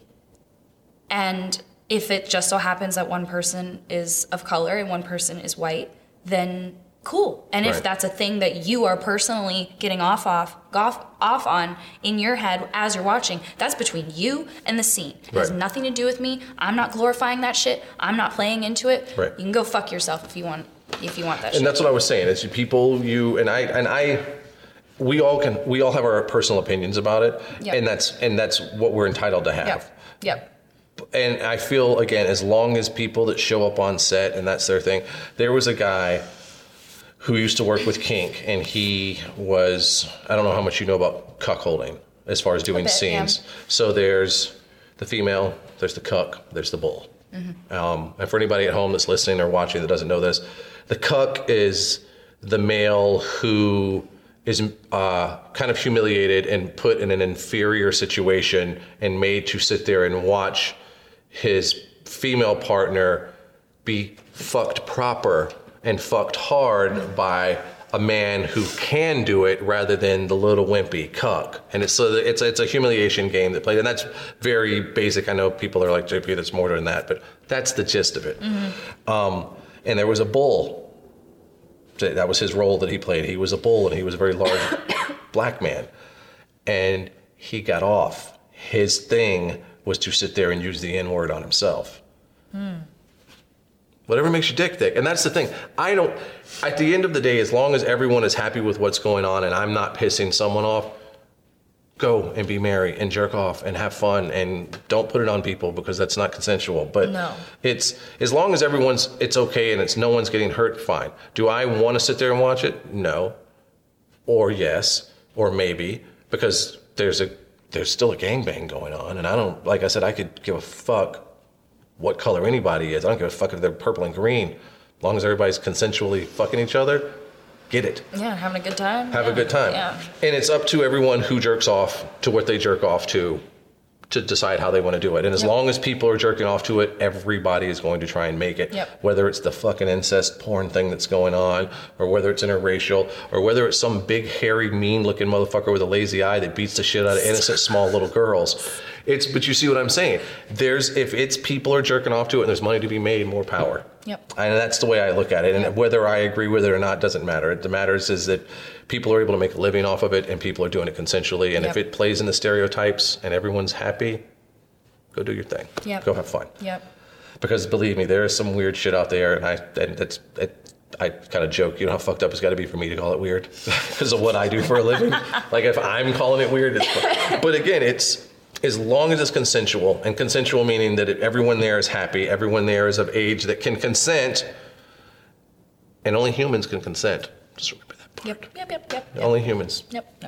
and if it just so happens that one person is of color and one person is white, then cool. And if that's a thing that you are personally getting off on in your head as you're watching, that's between you and the scene. It has nothing to do with me. I'm not glorifying that shit. I'm not playing into it. Right. You can go fuck yourself if you want that shit. And that's what I was saying. It's people, you and I. We all have our personal opinions about it, and that's what we're entitled to have. Yep. And I feel, again, as long as people that show up on set and that's their thing. There was a guy who used to work with Kink, and he was, I don't know how much you know about cuckolding as far as doing scenes. Yeah. So there's the female, there's the cuck, there's the bull. Mm-hmm. And for anybody at home that's listening or watching that doesn't know this, the cuck is the male who is kind of humiliated and put in an inferior situation and made to sit there and watch his female partner be fucked proper and fucked hard by a man who can do it rather than the little wimpy cuck. And it's a humiliation game that played, and that's very basic. I know people are like, JP, that's more than that, but that's the gist of it. Mm-hmm. And there was a bull. That was his role that he played. He was a bull, and he was a very large black man. And he got off. His thing was to sit there and use the N-word on himself. Whatever makes your dick thick. And that's the thing. At the end of the day, as long as everyone is happy with what's going on and I'm not pissing someone off, go and be merry and jerk off and have fun, and don't put it on people because that's not consensual. But no. It's as long as it's okay and no one's getting hurt, fine. Do I want to sit there and watch it? No. Or yes, or maybe, because there's still a gangbang going on, and like I said, I could give a fuck what color anybody is. I don't give a fuck if they're purple and green. As long as everybody's consensually fucking each other, get it. Yeah, having a good time. Have a good time. Yeah. And it's up to everyone who jerks off to what they jerk off to decide how they want to do it. And as long as people are jerking off to it, everybody is going to try and make it. Yep. Whether it's the fucking incest porn thing that's going on, or whether it's interracial, or whether it's some big, hairy, mean-looking motherfucker with a lazy eye that beats the shit out of innocent, small little girls. But you see what I'm saying? If it's people are jerking off to it and there's money to be made, more power. Yep. And that's the way I look at it. And whether I agree with it or not doesn't matter. What matters is that people are able to make a living off of it, and people are doing it consensually. And if it plays in the stereotypes and everyone's happy, go do your thing. Yep. Go have fun. Yep. Because believe me, there is some weird shit out there, and I kind of joke, you know how fucked up it's got to be for me to call it weird because of what I do for a living. Like if I'm calling it weird, but again, it's as long as it's consensual, and consensual meaning that everyone there is happy, everyone there is of age that can consent, and only humans can consent. Just remember that Yep. Yep. Only humans. Yep.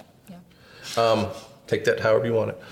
Take that however you want it.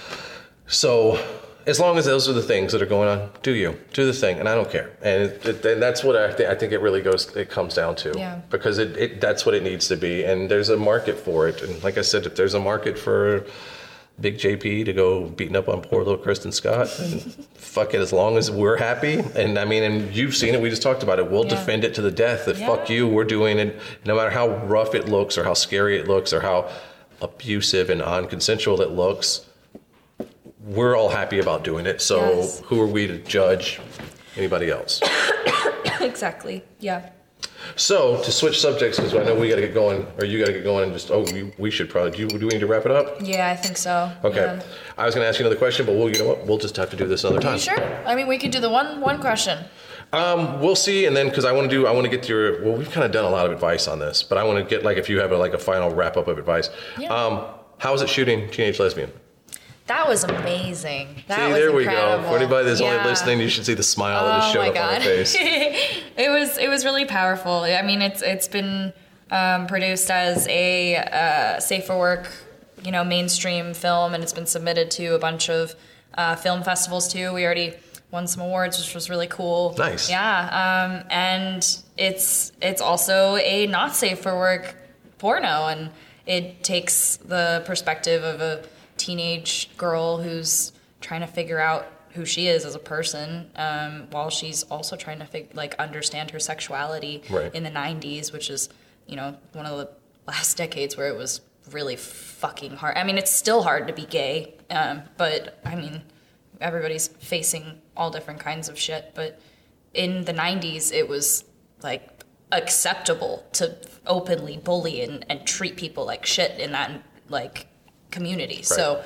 So, as long as those are the things that are going on, do the thing, and I don't care. And that's what I think it really comes down to. Yeah. Because that's what it needs to be, and there's a market for it. And like I said, if there's a market for Big JP to go beating up on poor little Kristen Scott, and fuck it, as long as we're happy. And I mean, and you've seen it, we just talked about it. We'll defend it to the death. That fuck you, we're doing it, no matter how rough it looks or how scary it looks or how abusive and unconsensual it looks. We're all happy about doing it. So who are we to judge anybody else? Exactly. Yeah. So, to switch subjects, because I know we got to get going, or you got to get going, and just, we should probably, do we need to wrap it up? Yeah, I think so. Okay. Yeah. I was going to ask you another question, but you know what? We'll just have to do this another time. Sure. I mean, we could do the one question. We'll see, and then, because I want to get your, we've kind of done a lot of advice on this, but I want to get, like, if you have a final wrap-up of advice. Yeah. How was it shooting Teenage Lesbian? That was amazing. That was there we incredible. go. For anybody that's only listening, you should see the smile that just showed up on her face. It was really powerful. I mean, it's been produced as a safe for work, mainstream film, and it's been submitted to a bunch of film festivals too. We already won some awards, which was really cool. Nice. Yeah. And it's also a not safe for work porno, and it takes the perspective of a teenage girl who's trying to figure out who she is as a person, while she's also trying to understand her sexuality in the 90s, which is, one of the last decades where it was really fucking hard. I mean, it's still hard to be gay, but I mean, everybody's facing all different kinds of shit. But in the 90s, it was like acceptable to openly bully and treat people like shit in that community. Right. So,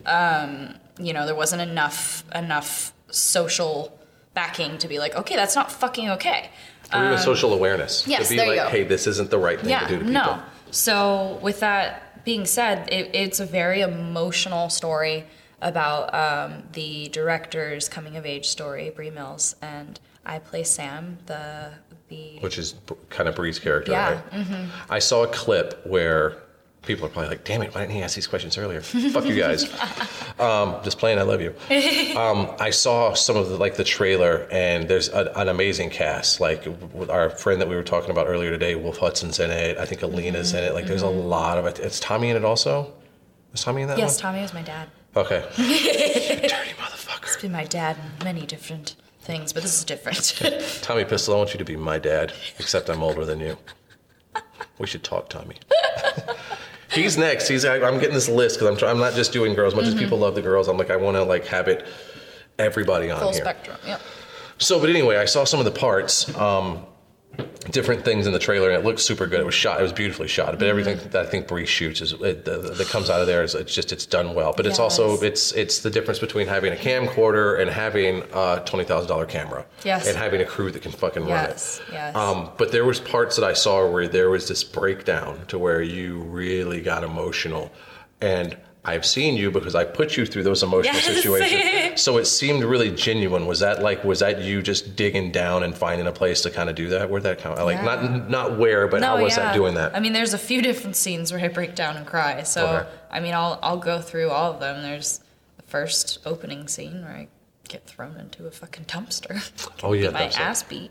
there wasn't enough social backing to be like, okay, that's not fucking okay. Or even social awareness. Yes, to be there like, you go. Hey, this isn't the right thing to do to people. No. So with that being said, it's a very emotional story about the director's coming of age story, Bree Mills, and I play Sam, which is kind of Bree's character, right? Mm-hmm. I saw a clip where people are probably like, damn it, why didn't he ask these questions earlier? Fuck you guys. Just playing, I love you. I saw some of the trailer, and there's an amazing cast. Like with our friend that we were talking about earlier today, Wolf Hudson's in it. I think Alina's in it. There's a lot of it. Is Tommy in it also? Is Tommy in that one? Yes, Tommy is my dad. Okay. You dirty motherfucker. It's been my dad in many different things, but this is different. Tommy Pistol, I want you to be my dad, except I'm older than you. We should talk, Tommy. He's next. I'm getting this list because I'm not just doing girls. As much as people love the girls, I'm like, I want to have it everybody on full here. spectrum. Yep. So, but anyway, I saw some of the parts, different things in the trailer, and it looked super good. It was beautifully shot. But everything that I think Bree shoots that comes out of there it's done well. But it's also it's the difference between having a camcorder and having a $20,000 camera. Yes. And having a crew that can fucking run it. Yes. But there was parts that I saw where there was this breakdown to where you really got emotional, and I've seen you because I put you through those emotional situations. So it seemed really genuine. Was that you just digging down and finding a place to kind of do that? Where'd that come? Not where, but how was that doing that? I mean, there's a few different scenes where I break down and cry. So, okay. I mean, I'll go through all of them. There's the first opening scene where I get thrown into a fucking dumpster. Get my ass beat.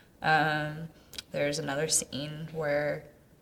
There's another scene where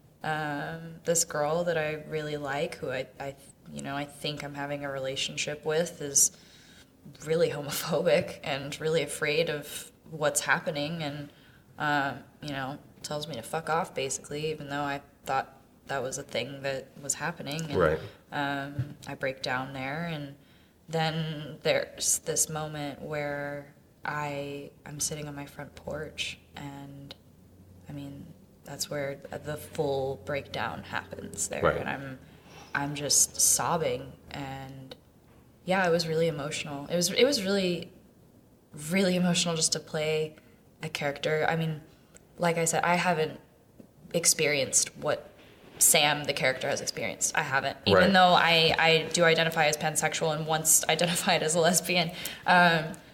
this girl that I really like, who I think I'm having a relationship with, is really homophobic and really afraid of what's happening, and tells me to fuck off, basically, even though I thought that was a thing that was happening. And, right. I break down there, and then there's this moment where I'm sitting on my front porch, and I mean, that's where the full breakdown happens there. Right. And I'm just sobbing, and yeah, it was really emotional. It was really, really emotional just to play a character. I mean, like I said, I haven't experienced what Sam, the character, has experienced. I haven't. Even though I do identify as pansexual and once identified as a lesbian,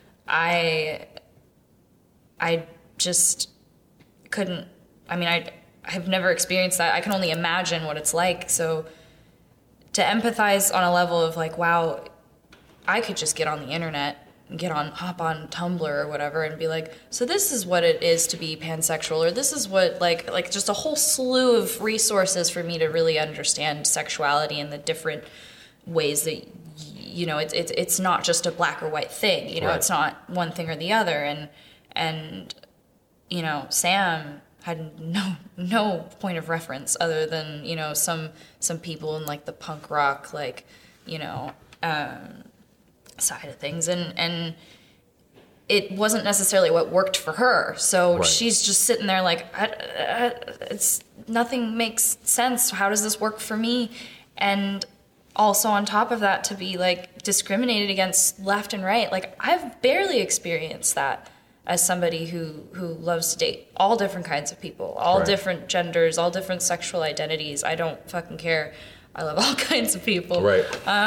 I just couldn't. I mean, have never experienced that. I can only imagine what it's like. So to empathize on a level of like, wow, I could just get on the internet and hop on Tumblr or whatever and be like, so this is what it is to be pansexual, or this is what, like just a whole slew of resources for me to really understand sexuality and the different ways that, you know, it's not just a black or white thing, you know, Right. It's not one thing or the other. And, you know, Sam had no point of reference other than, you know, some people in like the punk rock, like, you know, side of things. And it wasn't necessarily what worked for her. So Right. she's just sitting there like, it's nothing makes sense. How does this work for me? And also on top of that, to be like discriminated against left and right. Like I've barely experienced that as somebody who loves to date all different kinds of people, all Right. different genders, all different sexual identities. I don't fucking care. I love all kinds of people. Right.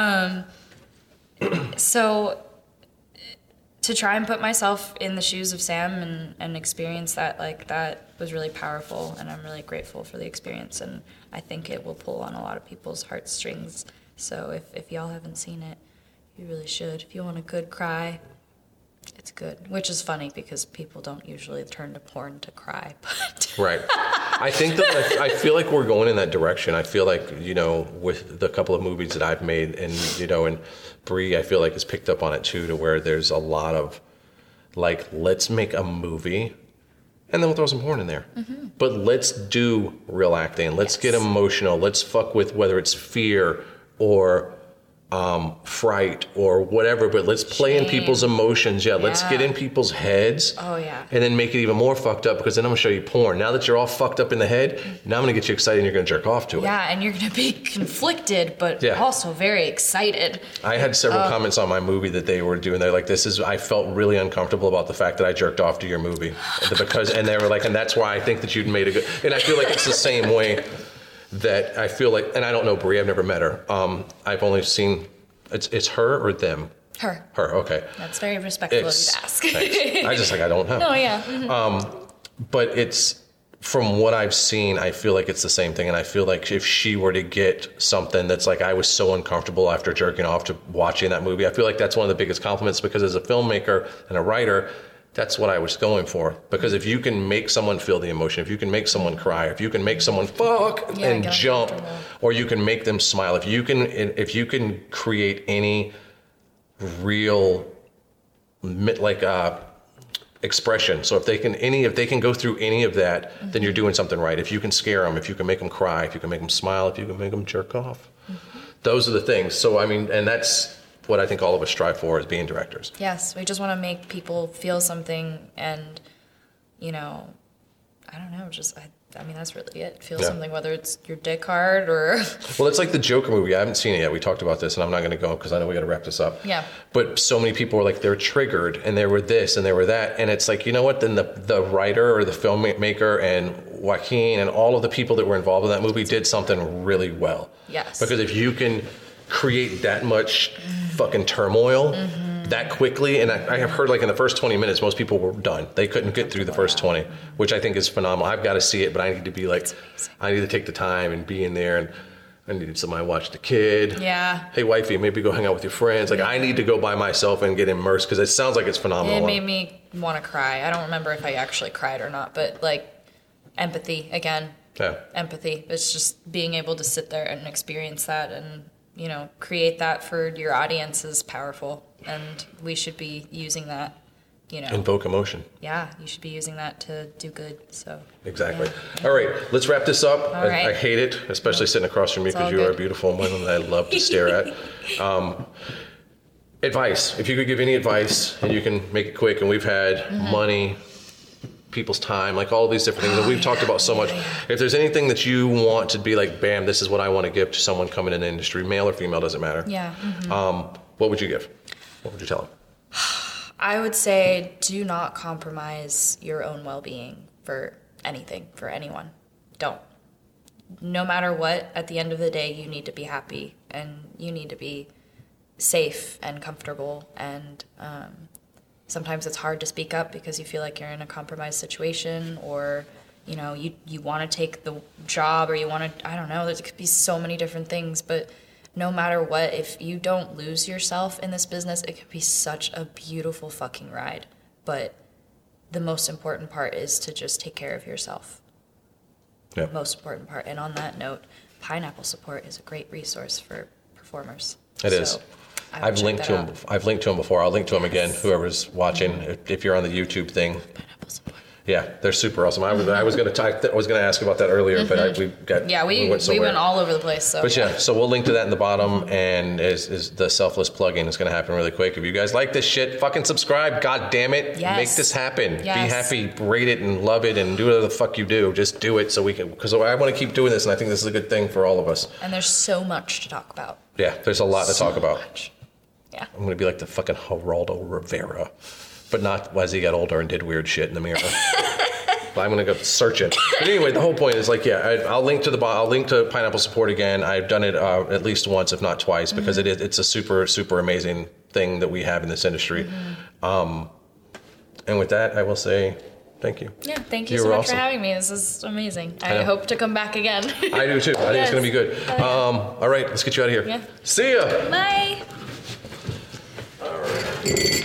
So to try and put myself in the shoes of Sam and experience that, like, that was really powerful, and I'm really grateful for the experience, and I think it will pull on a lot of people's heartstrings. So if y'all haven't seen it, you really should. If you want a good cry, it's good. Which is funny because people don't usually turn to porn to cry, but Right. I think that I feel like we're going in that direction. I feel like, you know, with the couple of movies that I've made, and, you know, and Brie, I feel like has picked up on it too, to where there's a lot of like, let's make a movie and then we'll throw some porn in there. Mm-hmm. But let's do real acting. Let's get emotional. Let's fuck with whether it's fear or fright or whatever, but let's play in people's emotions. Yeah, let's get in people's heads. Oh, yeah. And then make it even more fucked up, because then I'm gonna show you porn. Now that you're all fucked up in the head, now I'm gonna get you excited and you're gonna jerk off to it. yeah, and you're gonna be conflicted, but Yeah. also very excited. I had several comments on my movie that they were doing. They're like, I felt really uncomfortable about the fact that I jerked off to your movie. And they were like, and that's why I think that you'd made a good, and I feel like it's the same way that I feel like, and I don't know Brie, I've never met her. I've only seen, it's her or them? Her. Her, okay. That's very respectful of you It's, to ask. thanks. I just like, I don't know. Oh, yeah. Mhm. But it's, from what I've seen, I feel like it's the same thing. And I feel like if she were to get something that's like, I was so uncomfortable after jerking off to watching that movie, I feel like that's one of the biggest compliments, because as a filmmaker and a writer, that's what I was going for. Because if you can make someone feel the emotion, if you can make someone cry, if you can make someone fuck and get jump, uncomfortable. or you can make them smile, if you can create any real expression. So if they can go through any of that, then you're doing something right. If you can scare them, if you can make them cry, if you can make them smile, if you can make them jerk off, those are the things. So I mean, and that's what I think all of us strive for as being directors. Yes, we just want to make people feel something, and, you know, I don't know, I mean, that's really it. Feel something, whether it's your dick hard or... Well, it's like the Joker movie. I haven't seen it yet. We talked about this, and I'm not going to go because I know we got to wrap this up. Yeah. But so many people were like, they're triggered, and they were this, and they were that. And it's like, you know what? Then the writer or the filmmaker and Joaquin and all of the people that were involved in that movie did something really well. Yes. Because if you can create that much fucking turmoil that quickly, and I have heard, like, in the first 20 minutes, most people were done. They couldn't get through the first 20, which I think is phenomenal. I've got to see it, but I need to be like, I need to take the time and be in there, and I needed somebody to watch the kid. Yeah. Hey, wifey, maybe go hang out with your friends. Like, I need to go by myself and get immersed, because it sounds like it's phenomenal. It made me want to cry. I don't remember if I actually cried or not, but, like, empathy, again. Yeah. Empathy. It's just being able to sit there and experience that and, you know, create that for your audience is powerful. And we should be using that, you know. Invoke emotion. Yeah, you should be using that to do good. So Exactly. yeah. All right, let's wrap this up. All right. I hate it, especially sitting across from you, It's all because you are a good. beautiful woman that I love to stare at. Advice. If you could give any advice, and you can make it quick, and we've had money, people's time, like all these different things that we've talked about so much. If there's anything that you want to be like, bam, this is what I want to give to someone coming in the industry, male or female, doesn't matter. Yeah. What would you give? What would you tell them? I would say do not compromise your own well-being for anything, for anyone. Don't. No matter what, at the end of the day, you need to be happy and you need to be safe and comfortable. And sometimes it's hard to speak up because you feel like you're in a compromised situation, or you know, you want to take the job, or you want to, I don't know, there could be so many different things, but no matter what, if you don't lose yourself in this business, it could be such a beautiful fucking ride. But the most important part is to just take care of yourself. Yeah. Most important part. And on that note, Pineapple Support is a great resource for performers. It is. I've linked to him. I've linked to him before. I'll link to him again. Whoever's watching, if you're on the YouTube thing. Pineapple Support. Yeah, they're super awesome. I was going to ask about that earlier, but we went all over the place. So. But yeah, so we'll link to that in the bottom, and is the selfless plugin is going to happen really quick. If you guys like this shit, fucking subscribe. God damn it, yes. Make this happen. Yes. Be happy, rate it, and love it, and do whatever the fuck you do. Just do it so we can, because I want to keep doing this, and I think this is a good thing for all of us. And there's so much to talk about. Yeah, there's a lot to talk about. Much. Yeah, I'm going to be like the fucking Geraldo Rivera, but not as he got older and did weird shit in the mirror. I'm gonna go search it. But anyway, the whole point is like, I'll link to Pineapple Support again. I've done it at least once, if not twice, because it's a super, super amazing thing that we have in this industry. And with that, I will say thank you. Yeah, thank you so much for having me. This is amazing. I hope to come back again. I do too. I think it's gonna be good. All right, let's get you out of here. Yeah. See ya. Bye. All right.